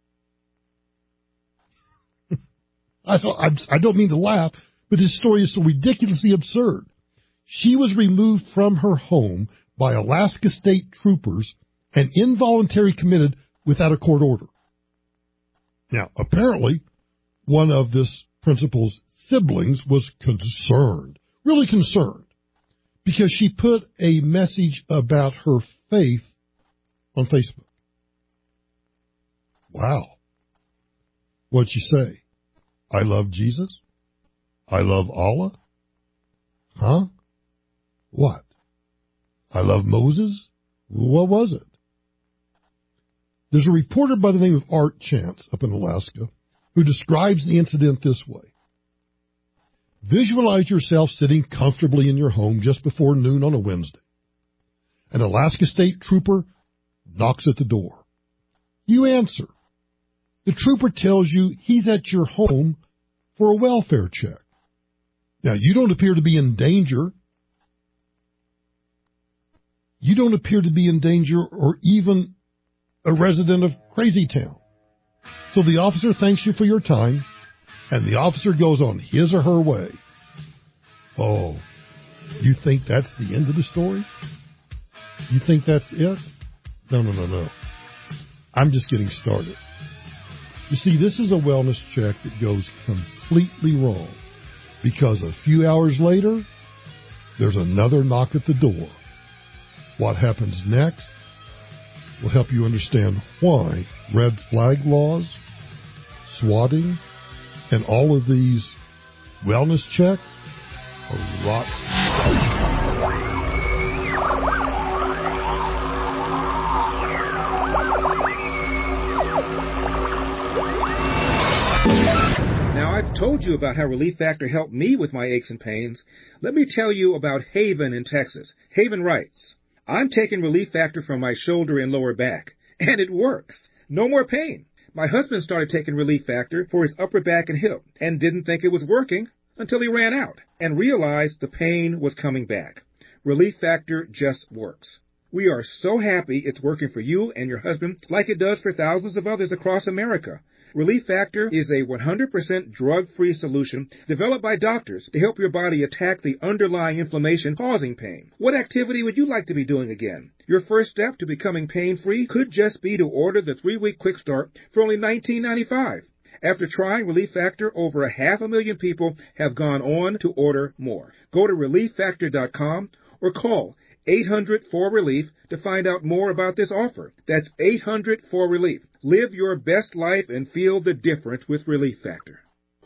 I don't, I'm, I don't mean to laugh, but this story is so ridiculously absurd. She was removed from her home by Alaska state troopers and involuntarily committed without a court order. Now, apparently, one of this principal's siblings was concerned, really concerned, because she put a message about her faith on Facebook. Wow. What'd she say? I love Jesus? I love Allah? Huh? What? I love Moses? What was it? There's a reporter by the name of Art Chance up in Alaska who describes the incident this way. Visualize yourself sitting comfortably in your home just before noon on a Wednesday. An Alaska state trooper knocks at the door. You answer. The trooper tells you he's at your home for a welfare check. Now, you don't appear to be in danger. You don't appear to be in danger or even a resident of Crazy Town. So the officer thanks you for your time, and the officer goes on his or her way. Oh, you think that's the end of the story? You think that's it? No, no, no, no. I'm just getting started. You see, this is a wellness check that goes completely wrong because a few hours later, there's another knock at the door. What happens next will help you understand why red flag laws, swatting, and all of these wellness checks are rotten. I've told you about how Relief Factor helped me with my aches and pains. Let me tell you about Haven in Texas. Haven writes, I'm taking Relief Factor from my shoulder and lower back, and it works. No more pain. My husband started taking Relief Factor for his upper back and hip and didn't think it was working until he ran out and realized the pain was coming back. Relief Factor just works. We are so happy it's working for you and your husband like it does for thousands of others across America. Relief Factor is a one hundred percent drug-free solution developed by doctors to help your body attack the underlying inflammation causing pain. What activity would you like to be doing again? Your first step to becoming pain-free could just be to order the three-week Quick Start for only nineteen ninety-five. After trying Relief Factor, over a half a million people have gone on to order more. Go to relief factor dot com or call eight hundred four relief to find out more about this offer. That's eight hundred four relief. Live your best life and feel the difference with Relief Factor.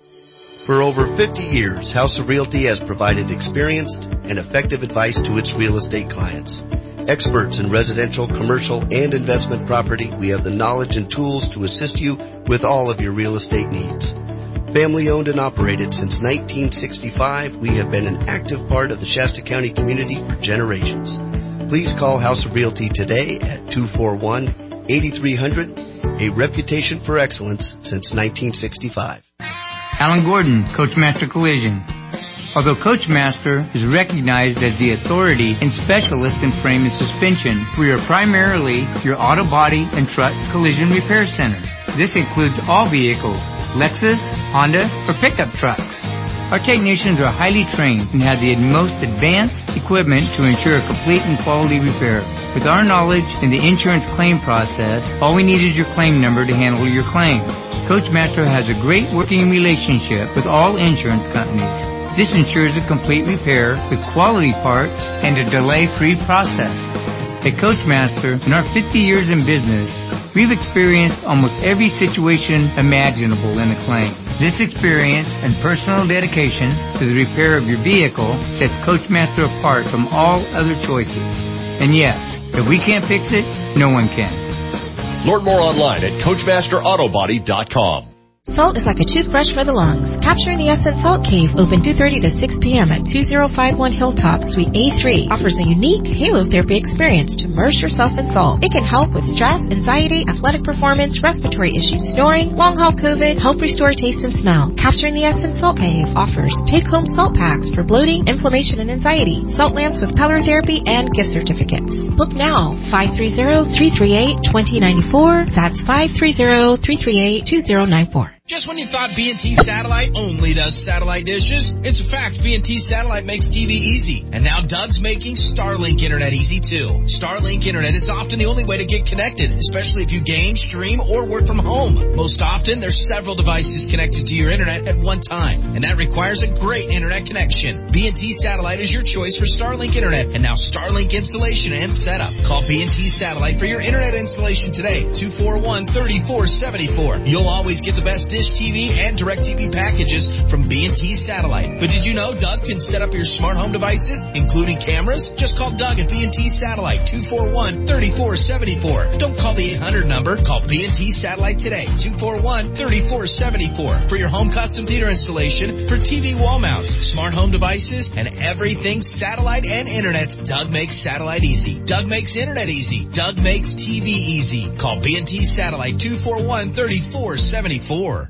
For over fifty years, House of Realty has provided experienced and effective advice to its real estate clients. Experts in residential, commercial, and investment property, we have the knowledge and tools to assist you with all of your real estate needs. Family owned and operated since nineteen sixty-five, we have been an active part of the Shasta County community for generations. Please call House of Realty today at two four one, eight three zero zero, a reputation for excellence since nineteen sixty-five. Alan Gordon, Coachmaster Collision. Although Coachmaster is recognized as the authority and specialist in frame and suspension, we are primarily your auto body and truck collision repair center. This includes all vehicles, Lexus, Honda, or pickup trucks. Our technicians are highly trained and have the most advanced equipment to ensure a complete and quality repair. With our knowledge in the insurance claim process, all we need is your claim number to handle your claim. Coachmaster has a great working relationship with all insurance companies. This ensures a complete repair with quality parts and a delay-free process. At Coachmaster, in our fifty years in business, we've experienced almost every situation imaginable in a claim. This experience and personal dedication to the repair of your vehicle sets Coachmaster apart from all other choices. And yes, if we can't fix it, no one can. Learn more online at coachmaster auto body dot com. Salt is like a toothbrush for the lungs. Capturing the Essence Salt Cave, open two thirty to six p.m. at two oh five one Hilltop, Suite A three, offers a unique halo therapy experience to immerse yourself in salt. It can help with stress, anxiety, athletic performance, respiratory issues, snoring, long-haul COVID, help restore taste and smell. Capturing the Essence Salt Cave offers take-home salt packs for bloating, inflammation, and anxiety, salt lamps with color therapy, and gift certificates. Book now, five three zero, three three eight, two zero nine four. That's five three zero, three three eight, two zero nine four. Just when you thought B and T Satellite only does satellite dishes, it's a fact B and T Satellite makes T V easy. And now Doug's making Starlink Internet easy too. Starlink Internet is often the only way to get connected, especially if you game, stream, or work from home. Most often, there's several devices connected to your internet at one time, and that requires a great internet connection. B and T Satellite is your choice for Starlink Internet, and now Starlink installation and setup. Call B and T Satellite for your internet installation today, two four one, three four seven four. You'll always get the best Dish T V and DirecTV packages from B and T Satellite. But did you know Doug can set up your smart home devices, including cameras? Just call Doug at B and T Satellite, two four one, three four seven four. Don't call the eight hundred number. Call B and T Satellite today, two four one, three four seven four. For your home custom theater installation, for T V wall mounts, smart home devices, and everything satellite and internet, Doug makes satellite easy. Doug makes internet easy. Doug makes T V easy. Call B and T Satellite, two four one, three four seven four.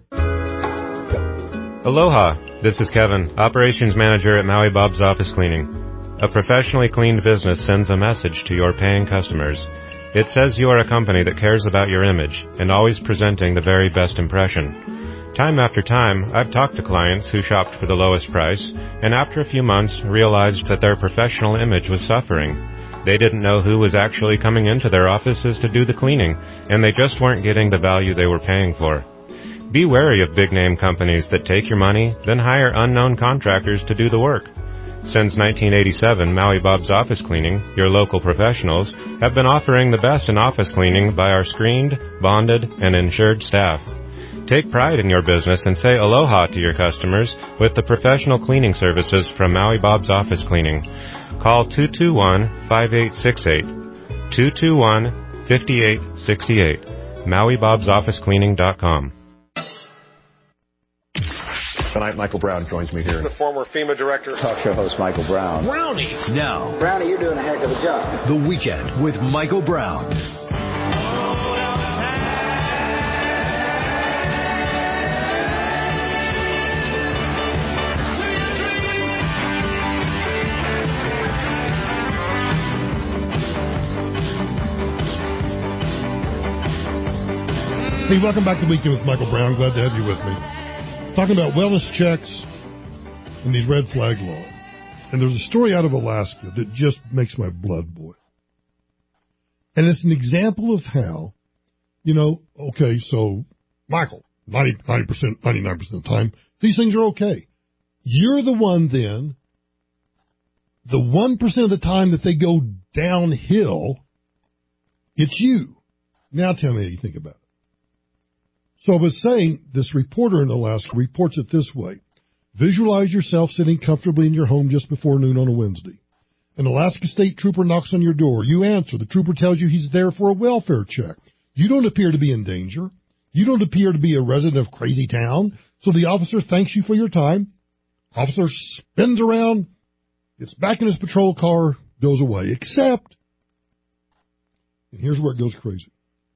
Aloha, this is Kevin, Operations Manager at Maui Bob's Office Cleaning. A professionally cleaned business sends a message to your paying customers. It says you are a company that cares about your image and always presenting the very best impression. Time after time, I've talked to clients who shopped for the lowest price and after a few months realized that their professional image was suffering. They didn't know who was actually coming into their offices to do the cleaning, and they just weren't getting the value they were paying for. Be wary of big-name companies that take your money, then hire unknown contractors to do the work. Since nineteen eighty-seven, Maui Bob's Office Cleaning, your local professionals, have been offering the best in office cleaning by our screened, bonded, and insured staff. Take pride in your business and say aloha to your customers with the professional cleaning services from Maui Bob's Office Cleaning. Call two two one, five eight six eight, two two one, five eight six eight, maui bobs office cleaning dot com. Tonight, Michael Brown joins me here. The former FEMA director. Talk show host Michael Brown. Brownie. Now, Brownie, you're doing a heck of a job. The Weekend with Michael Brown. Hey, welcome back to Weekend with Michael Brown. Glad to have you with me. Talking about wellness checks and these red flag laws. And there's a story out of Alaska that just makes my blood boil. And it's an example of how, you know, okay, so, Michael, ninety, ninety percent, ninety-nine percent of the time, these things are okay. You're the one then, the one percent of the time that they go downhill, it's you. Now tell me how you think about it. So I was saying, this reporter in Alaska reports it this way. Visualize yourself sitting comfortably in your home just before noon on a Wednesday. An Alaska State Trooper knocks on your door. You answer. The trooper tells you he's there for a welfare check. You don't appear to be in danger. You don't appear to be a resident of Crazy Town. So the officer thanks you for your time. Officer spins around, gets back in his patrol car, goes away. Except, and here's where it goes crazy.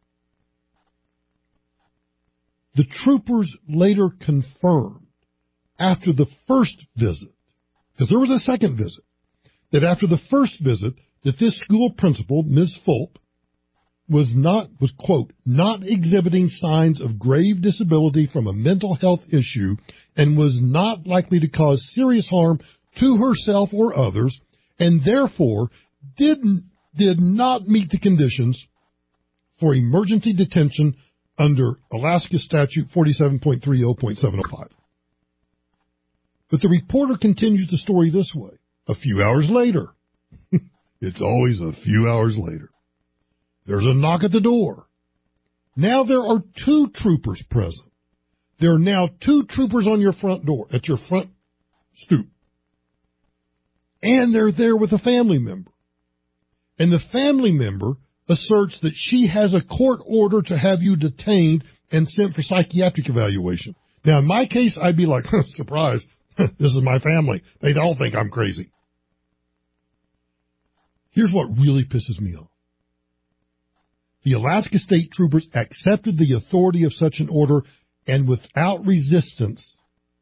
The troopers later confirmed after the first visit, because there was a second visit, that after the first visit, that this school principal, Miz Fulp, was not, was, quote, not exhibiting signs of grave disability from a mental health issue and was not likely to cause serious harm to herself or others, and therefore didn't, did not meet the conditions for emergency detention under Alaska Statute forty-seven point thirty point seven oh five. But the reporter continues the story this way. A few hours later, it's always a few hours later, there's a knock at the door. Now there are two troopers present. There are now two troopers on your front door, at your front stoop. And they're there with a family member. And the family member asserts that she has a court order to have you detained and sent for psychiatric evaluation. Now, in my case, I'd be like, surprise, this is my family. They all think I'm crazy. Here's what really pisses me off. The Alaska State Troopers accepted the authority of such an order and without resistance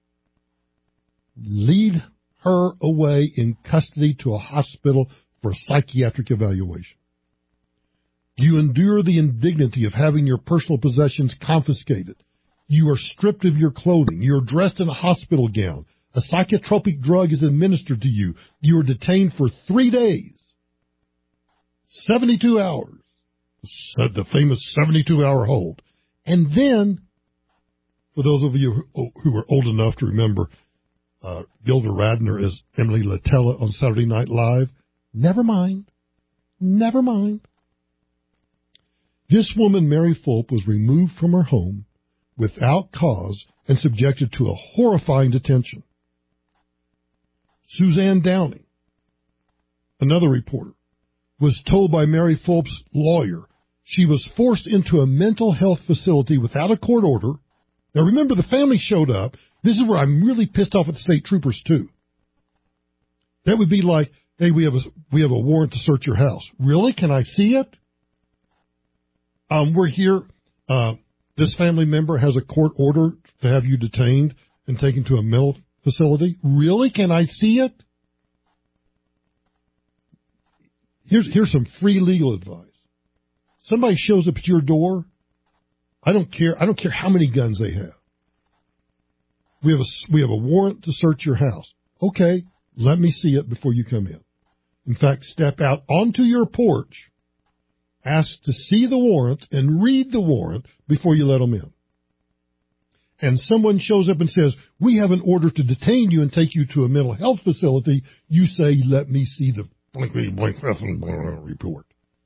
lead her away in custody to a hospital for psychiatric evaluation. You endure the indignity of having your personal possessions confiscated. You are stripped of your clothing. You are dressed in a hospital gown. A psychotropic drug is administered to you. You are detained for three days. seventy-two hours. The famous seventy-two hour hold. And then, for those of you who are old enough to remember uh, Gilda Radner as Emily Latella on Saturday Night Live, never mind. Never mind. This woman, Mary Fulp, was removed from her home without cause and subjected to a horrifying detention. Suzanne Downing, another reporter, was told by Mary Fulp's lawyer she was forced into a mental health facility without a court order. Now remember, the family showed up. This is where I'm really pissed off at the state troopers too. That would be like, hey, we have a, we have a warrant to search your house. Really? Can I see it? Um, we're here. Uh, this family member has a court order to have you detained and taken to a mental facility. Really? Can I see it? Here's, here's some free legal advice. Somebody shows up at your door. I don't care. I don't care how many guns they have. We have a, we have a warrant to search your house. Okay. Let me see it before you come in. In fact, step out onto your porch. Ask to see the warrant and read the warrant before you let them in. And someone shows up and says, we have an order to detain you and take you to a mental health facility. You say, let me see the blankety blank report.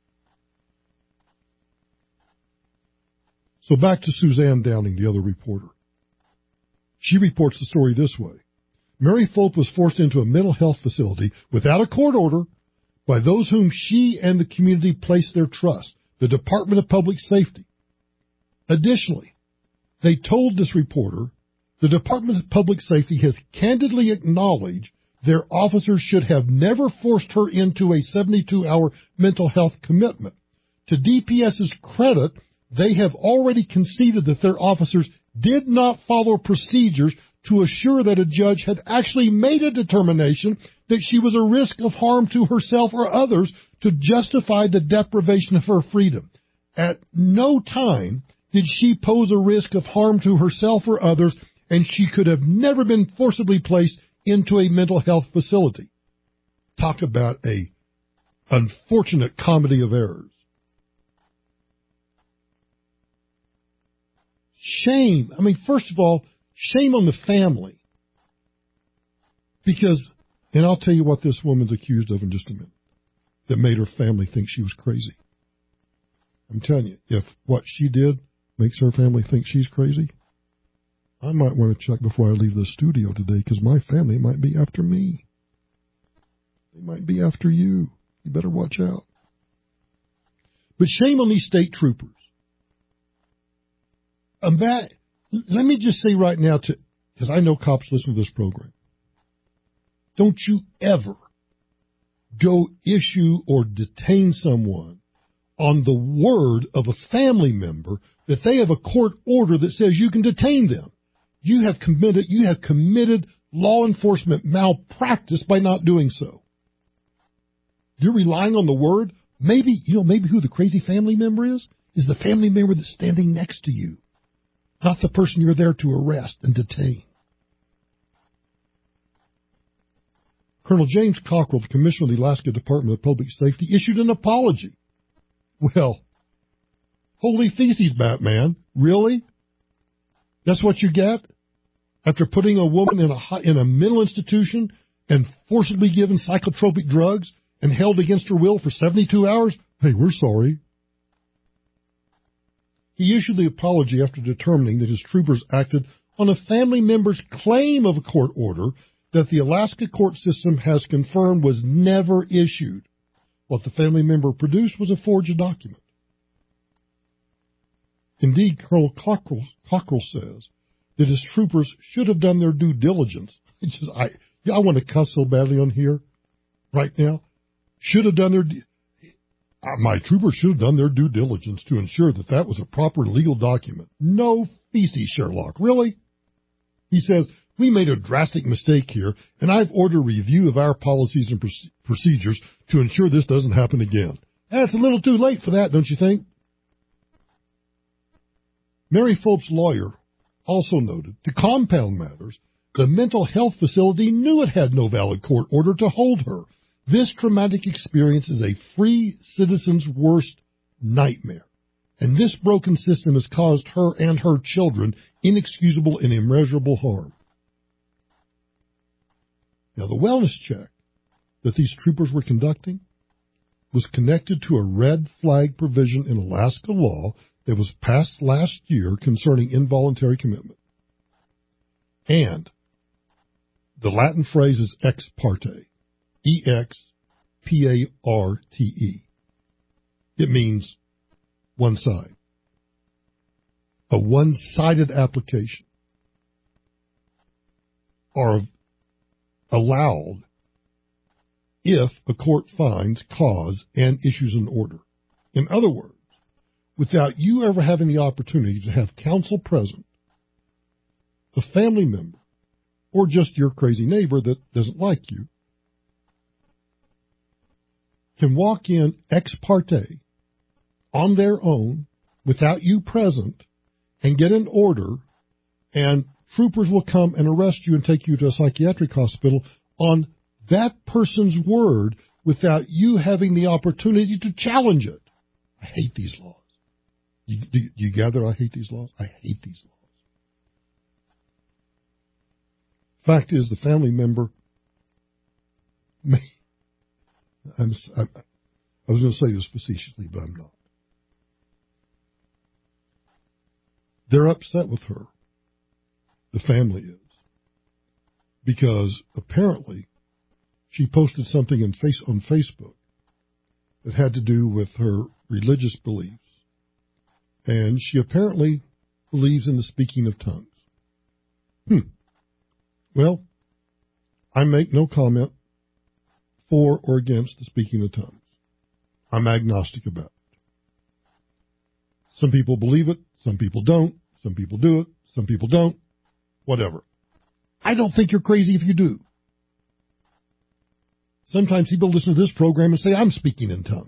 So back to Suzanne Downing, the other reporter. She reports the story this way. Mary Fulp was forced into a mental health facility without a court order by those whom she and the community placed their trust, the Department of Public Safety. Additionally, they told this reporter The Department of Public Safety has candidly acknowledged their officers should have never forced her into a seventy-two hour mental health commitment. To DPS's credit, they have already conceded that their officers did not follow procedures to assure that a judge had actually made a determination that she was a risk of harm to herself or others to justify the deprivation of her freedom. At no time did she pose a risk of harm to herself or others, and she could have never been forcibly placed into a mental health facility. Talk about a unfortunate comedy of errors. Shame. I mean, first of all, shame on the family. Because, and I'll tell you what this woman's accused of in just a minute, that made her family think she was crazy. I'm telling you, if what she did makes her family think she's crazy, I might want to check before I leave the studio today, because my family might be after me. They might be after you. You better watch out. But shame on these state troopers. Um, that, let me just say right now, to because I know cops listen to this program, don't you ever go issue or detain someone on the word of a family member that they have a court order that says you can detain them. You have committed, you have committed law enforcement malpractice by not doing so. You're relying on the word. Maybe, you know, maybe who the crazy family member is, is the family member that's standing next to you, not the person you're there to arrest and detain. Colonel James Cockrell, the Commissioner of the Alaska Department of Public Safety, issued an apology. Well, holy feces, Batman. Really? That's what you get? After putting a woman in a in a mental institution and forcibly given psychotropic drugs and held against her will for seventy-two hours? Hey, we're sorry. He issued the apology after determining that his troopers acted on a family member's claim of a court order that the Alaska court system has confirmed was never issued. What the family member produced was a forged document. Indeed, Colonel Cockrell, Cockrell says that his troopers should have done their due diligence. I, just, I, I want to cuss so badly on here right now. Should have done their uh, my troopers should have done their due diligence to ensure that that was a proper legal document. No feces, Sherlock. Really? He says, we made a drastic mistake here, and I've ordered a review of our policies and pr- procedures to ensure this doesn't happen again. That's a little too late for that, don't you think? Mary Phillips' lawyer also noted, to compound matters, the mental health facility knew it had no valid court order to hold her. This traumatic experience is a free citizen's worst nightmare, and this broken system has caused her and her children inexcusable and immeasurable harm. Now, the wellness check that these troopers were conducting was connected to a red flag provision in Alaska law that was passed last year concerning involuntary commitment. And the Latin phrase is ex parte, E X P A R T E. It means one side. A one-sided application are allowed if a court finds cause and issues an order. In other words, without you ever having the opportunity to have counsel present, a family member, or just your crazy neighbor that doesn't like you, can walk in ex parte on their own without you present and get an order, and troopers will come and arrest you and take you to a psychiatric hospital on that person's word without you having the opportunity to challenge it. I hate these laws. You, do, do you gather I hate these laws? I hate these laws. Fact is, the family member may, I'm, I'm, I was going to say this facetiously, but I'm not. They're upset with her. The family is. Because apparently she posted something in face, on Facebook that had to do with her religious beliefs. And she apparently believes in the speaking of tongues. Hmm. Well, I make no comment for or against the speaking of tongues. I'm agnostic about it. Some people believe it. Some people don't. Some people do it. Some people don't. Whatever. I don't think you're crazy if you do. Sometimes people listen to this program and say, I'm speaking in tongues.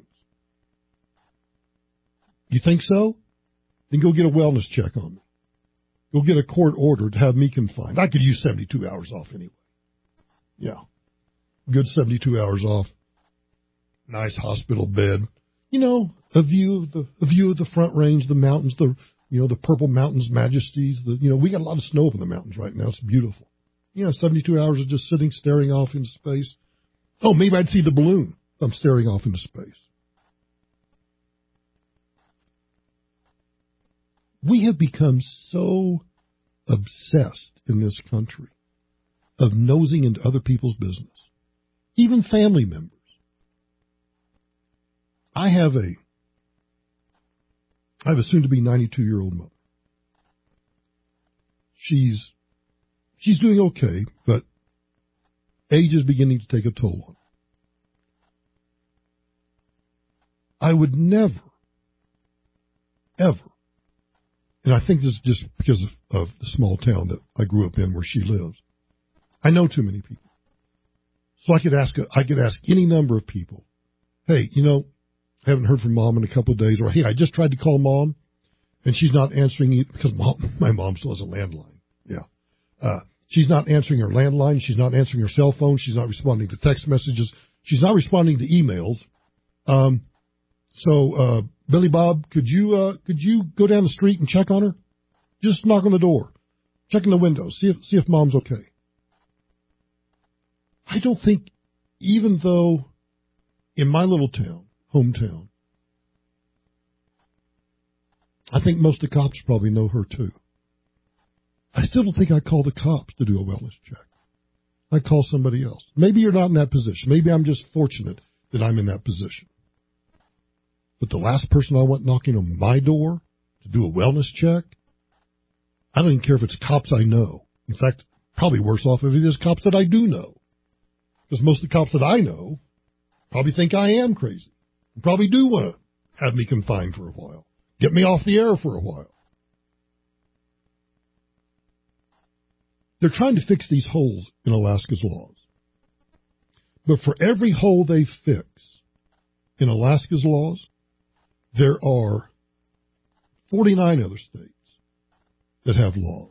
You think so? Then go get a wellness check on me. Go get a court order to have me confined. I could use seventy-two hours off anyway. Yeah. Good seventy-two hours off. Nice hospital bed. You know, a view of the a view of the Front Range, the mountains, the you know, the Purple Mountains majesties. The you know, we got a lot of snow up in the mountains right now. It's beautiful. You know, seventy-two hours of just sitting, staring off into space. Oh, maybe I'd see the balloon. I'm staring off into space. We have become so obsessed in this country of nosing into other people's business, even family members. I have a, I have a soon-to-be ninety-two-year-old mother. She's, she's doing okay, but age is beginning to take a toll on her. I would never, ever, and I think this is just because of, of the small town that I grew up in where she lives. I know too many people. So I could ask, a, I could ask any number of people, hey, you know, I haven't heard from mom in a couple of days, or hey, I just tried to call mom and she's not answering it because mom, my mom still has a landline. Yeah. Uh, she's not answering her landline. She's not answering her cell phone. She's not responding to text messages. She's not responding to emails. Um, so, uh, Billy Bob, could you, uh, could you go down the street and check on her? Just knock on the door, check in the window, see if, see if mom's okay. I don't think, even though in my little town, hometown, I think most of the cops probably know her too. I still don't think I call the cops to do a wellness check. I call somebody else. Maybe you're not in that position. Maybe I'm just fortunate that I'm in that position. But the last person I want knocking on my door to do a wellness check, I don't even care if it's cops I know. In fact, probably worse off if it is cops that I do know. Because most of the cops that I know probably think I am crazy. And probably do want to have me confined for a while. Get me off the air for a while. They're trying to fix these holes in Alaska's laws. But for every hole they fix in Alaska's laws, there are forty-nine other states that have laws.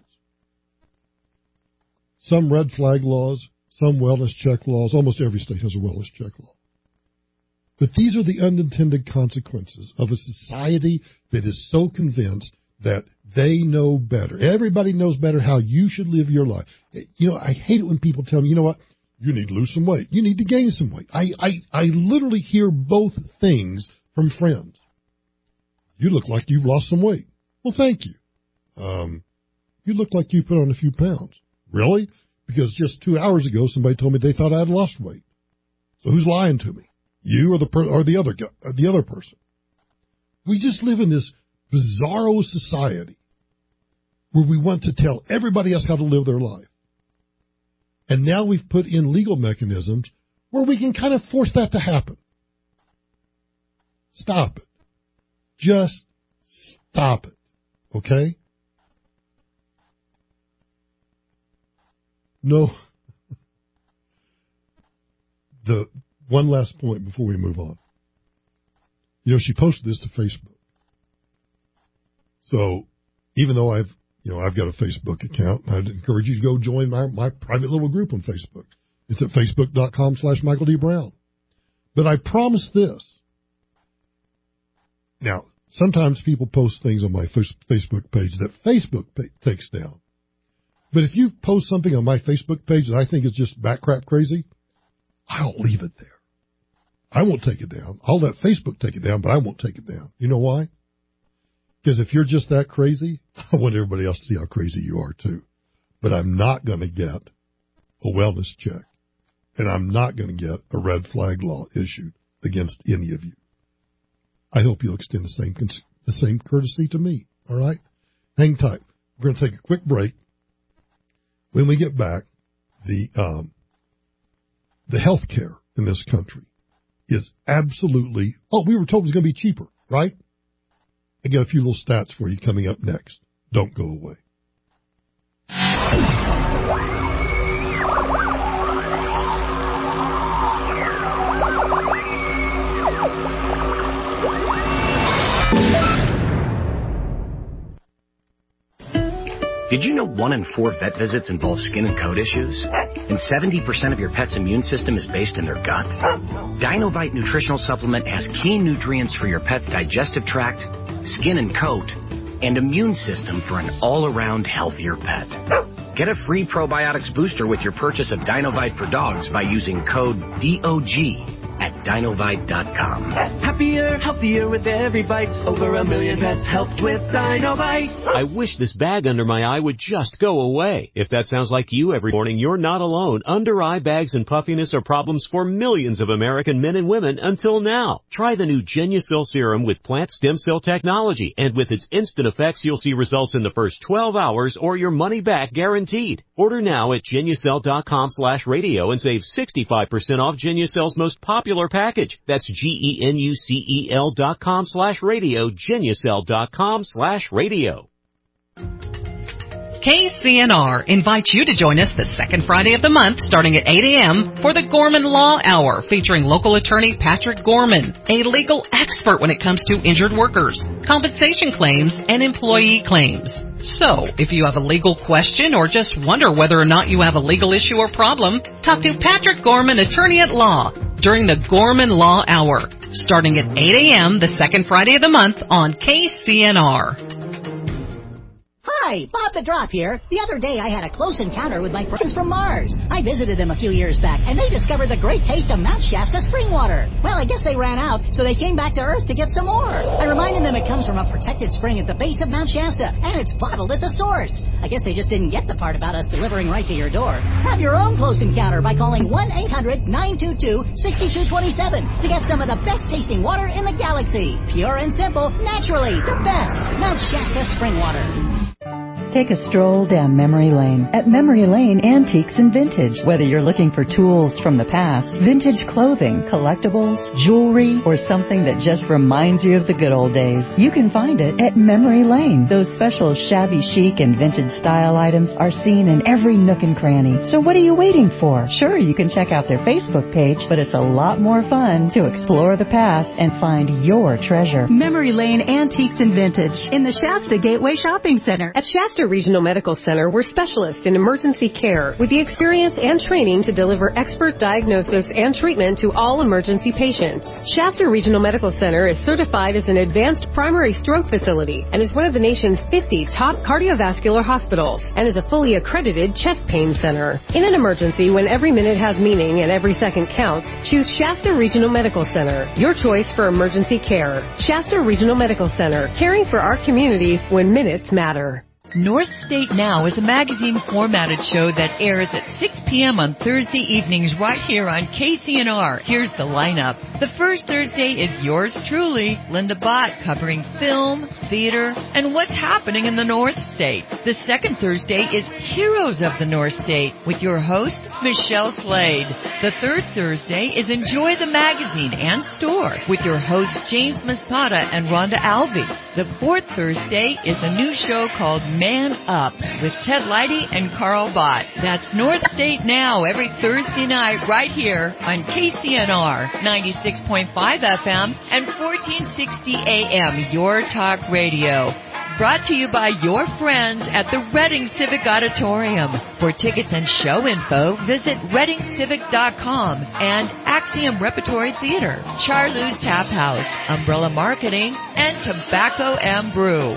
Some red flag laws, some wellness check laws. Almost every state has a wellness check law. But these are the unintended consequences of a society that is so convinced that they know better. Everybody knows better how you should live your life. You know, I hate it when people tell me, you know what, you need to lose some weight. You need to gain some weight. I, I, I literally hear both things from friends. You look like you've lost some weight. Well, thank you. Um, you look like you put on a few pounds. Really? Because just two hours ago, somebody told me they thought I had lost weight. So who's lying to me? You or the per- or the other guy, or the other person? We just live in this bizarro society where we want to tell everybody else how to live their life. And now we've put in legal mechanisms where we can kind of force that to happen. Stop it. Just stop it. Okay? No. The one last point before we move on. You know, she posted this to Facebook. So even though I've, you know, I've got a Facebook account, I'd encourage you to go join my, my private little group on Facebook. It's at facebook.com slash Michael D. Brown. But I promise this. Now, sometimes people post things on my Facebook page that Facebook takes down. But if you post something on my Facebook page that I think is just backcrap crazy, I'll leave it there. I won't take it down. I'll let Facebook take it down, but I won't take it down. You know why? Because if you're just that crazy, I want everybody else to see how crazy you are too. But I'm not going to get a wellness check. And I'm not going to get a red flag law issued against any of you. I hope you'll extend the same the same courtesy to me. All right? Hang tight. We're going to take a quick break. when we get back, the um, the health care in this country is absolutely, oh, we were told it was going to be cheaper, right? I got a few little stats for you coming up next. Don't go away. Did you know one in four vet visits involve skin and coat issues? And seventy percent of your pet's immune system is based in their gut? Dinovite Nutritional Supplement has key nutrients for your pet's digestive tract, skin and coat, and immune system for an all-around healthier pet. Get a free probiotics booster with your purchase of Dinovite for dogs by using code D O G at dinovite dot com. Happier, healthier with every bite. Over a million pets helped with Dinovite. I wish this bag under my eye would just go away. If that sounds like you every morning, you're not alone. Under eye bags and puffiness are problems for millions of American men and women until now. Try the new Genucel serum with plant stem cell technology, and with its instant effects, you'll see results in the first twelve hours or your money back guaranteed. Order now at genucel dot com slash radio and save sixty-five percent off Genucel's most popular package. That's G-E-N-U-C-E-L dot com slash radio, Genucel dot com slash radio. K C N R invites you to join us the second Friday of the month starting at eight a.m. for the Gorman Law Hour, featuring local attorney Patrick Gorman, a legal expert when it comes to injured workers, compensation claims, and employee claims. So, if you have a legal question or just wonder whether or not you have a legal issue or problem, talk to Patrick Gorman, attorney at law, during the Gorman Law Hour, starting at eight a.m. the second Friday of the month on K C N R. Hi, Bob the Drop here. The other day I had a close encounter with my friends from Mars. I visited them a few years back, and they discovered the great taste of Mount Shasta spring water. Well, I guess they ran out, so they came back to Earth to get some more. I reminded them it comes from a protected spring at the base of Mount Shasta, and it's bottled at the source. I guess they just didn't get the part about us delivering right to your door. Have your own close encounter by calling one eight hundred nine two two six two two seven to get some of the best tasting water in the galaxy. Pure and simple, naturally, the best. Mount Shasta spring water. Take a stroll down memory lane at Memory Lane Antiques and Vintage. Whether you're looking for tools from the past, vintage clothing, collectibles, jewelry, or something that just reminds you of the good old days, you can find it at Memory Lane. Those special shabby chic and vintage style items are seen in every nook and cranny. So what are you waiting for? Sure, you can check out their Facebook page, but it's a lot more fun to explore the past and find your treasure. Memory Lane Antiques and Vintage in the Shasta Gateway Shopping Center. At Shasta Regional Medical Center, we're specialists in emergency care with the experience and training to deliver expert diagnosis and treatment to all emergency patients. Shasta Regional Medical Center is certified as an advanced primary stroke facility and is one of the nation's fifty top cardiovascular hospitals and is a fully accredited chest pain center. In an emergency, when every minute has meaning and every second counts, choose Shasta Regional Medical Center, your choice for emergency care. Shasta Regional Medical Center, caring for our community when minutes matter. North State Now is a magazine formatted show that airs at six p.m. on Thursday evenings right here on K C N R. Here's the lineup. The first Thursday is yours truly, Linda Bott, covering film, theater, and what's happening in the North State. The second Thursday is Heroes of the North State with your host, Michelle Slade. The third Thursday is Enjoy the Magazine and Store with your hosts, James Masada and Rhonda Alvey. The fourth Thursday is a new show called Man Up with Ted Leidy and Carl Bott. That's North State Now every Thursday night right here on K C N R ninety-six point five F M and fourteen sixty A M, Your Talk Radio. Brought to you by your friends at the Reading Civic Auditorium. For tickets and show info, visit reading civic dot com and Axiom Repertory Theater, Charlou's Tap House, Umbrella Marketing, and Tobacco and Brew.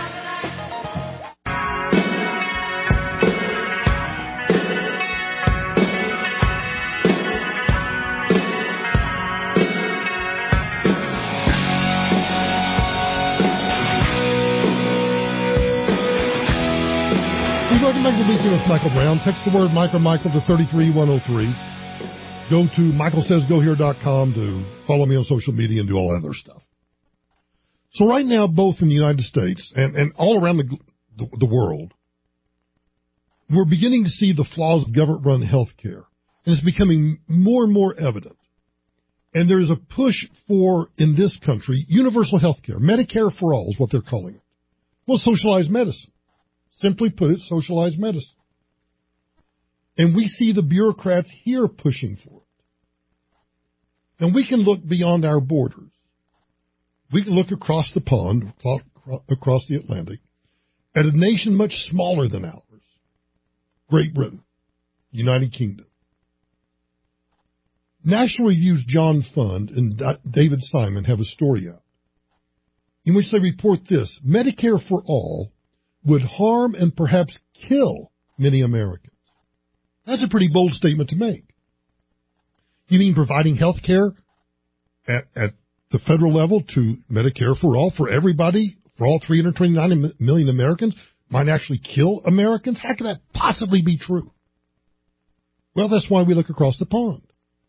Welcome back to the Weekend with Michael Brown. Text the word Mike or Michael to thirty-three one oh three. Go to michael says go here dot com to follow me on social media and do all that other stuff. So right now, both in the United States and, and all around the, the, the world, we're beginning to see the flaws of government-run health care, and it's becoming more and more evident. And there's a push for, in this country, universal health care. Medicare for all is what they're calling it. Well, socialized medicine. Simply put it, socialized medicine. And we see the bureaucrats here pushing for it. And we can look beyond our borders. We can look across the pond, across the Atlantic, at a nation much smaller than ours, Great Britain, United Kingdom. National Review's John Fund and David Simon have a story out in which they report this: Medicare for all would harm and perhaps kill many Americans. That's a pretty bold statement to make. You mean providing health care at, at the federal level to Medicare for all, for everybody, for all three hundred twenty-nine million Americans, might actually kill Americans? How could that possibly be true? Well, that's why we look across the pond.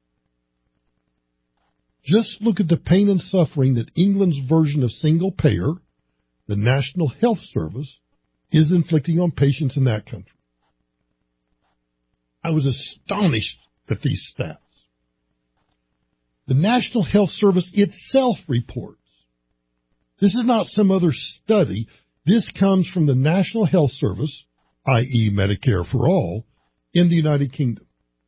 Just look at the pain and suffering that England's version of single payer, the National Health Service, is inflicting on patients in that country. I was astonished at these stats. The National Health Service itself reports. This is not some other study. This comes from the National Health Service, that is. Medicare for all, in the United Kingdom.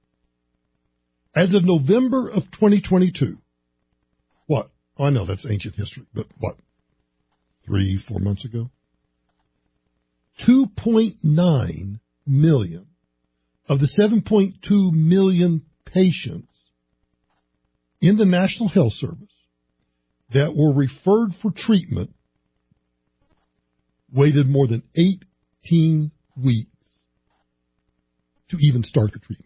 As of November of twenty twenty-two, what? Oh, I know that's ancient history, but what? Three, four months ago? two point nine million of the seven point two million patients in the National Health Service that were referred for treatment waited more than eighteen weeks to even start the treatment.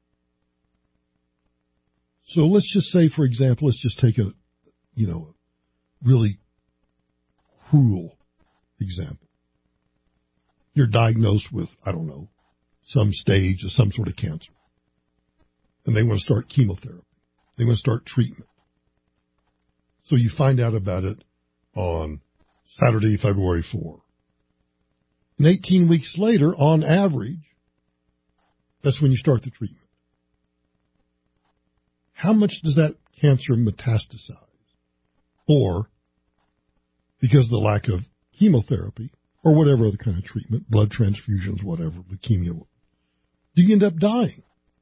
So let's just say, for example, let's just take a, you know, a really cruel example. You're diagnosed with, I don't know, some stage of some sort of cancer. And they want to start chemotherapy. They want to start treatment. So you find out about it on Saturday, February fourth. And eighteen weeks later, on average, that's when you start the treatment. How much does that cancer metastasize? Or, because of the lack of chemotherapy, or whatever other kind of treatment, blood transfusions, whatever, leukemia, do you end up dying?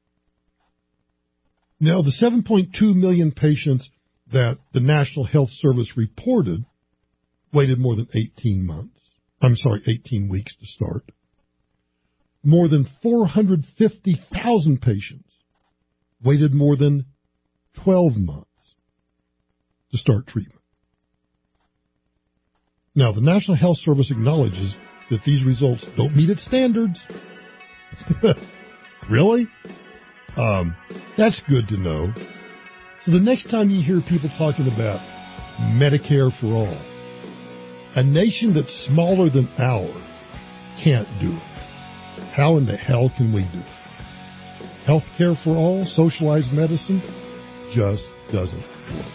Now, the seven point two million patients that the National Health Service reported waited more than eighteen months. I'm sorry, eighteen weeks to start. More than four hundred fifty thousand patients waited more than twelve months to start treatment. Now, the National Health Service acknowledges that these results don't meet its standards. Really? Um, that's good to know. So the next time you hear people talking about Medicare for all, a nation that's smaller than ours can't do it. How in the hell can we do it? Healthcare for all, socialized medicine, just doesn't work.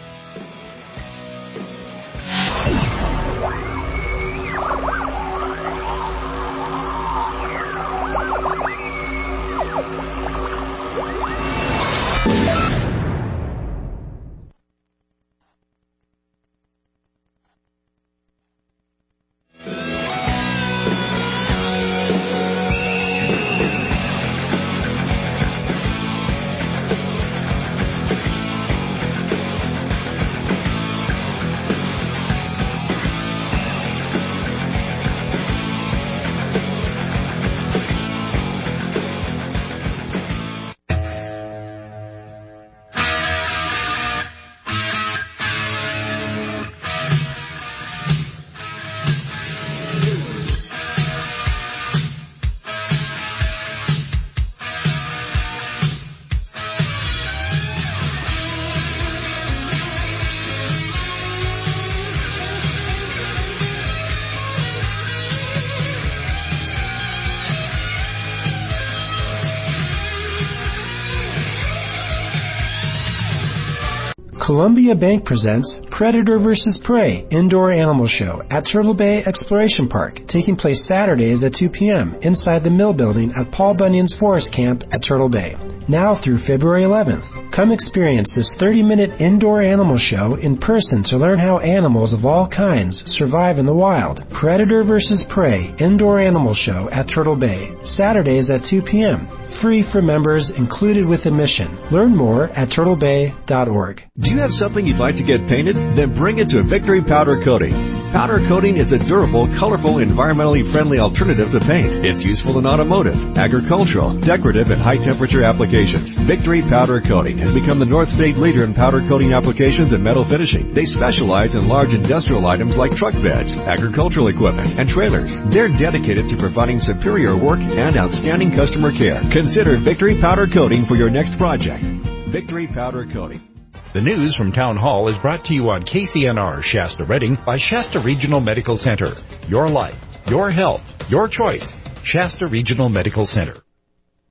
Columbia Bank presents Predator versus. Prey Indoor Animal Show at Turtle Bay Exploration Park, taking place Saturdays at two p.m. inside the Mill Building at Paul Bunyan's Forest Camp at Turtle Bay. Now through February eleventh. Come experience this thirty-minute indoor animal show in person to learn how animals of all kinds survive in the wild. Predator versus. Prey Indoor Animal Show at Turtle Bay, Saturdays at two p.m. Free for members, included with admission. Learn more at turtle bay dot org. Do you have something you'd like to get painted? Then bring it to Victory Powder Coating. Powder coating is a durable, colorful, environmentally friendly alternative to paint. It's useful in automotive, agricultural, decorative, and high-temperature applications. Victory Powder Coating has become the North State leader in powder coating applications and metal finishing. They specialize in large industrial items like truck beds, agricultural equipment, and trailers. They're dedicated to providing superior work and outstanding customer care. Consider Victory Powder Coating for your next project. Victory Powder Coating. The news from Town Hall is brought to you on K C N R Shasta Redding by Shasta Regional Medical Center. Your life, your health, your choice. Shasta Regional Medical Center.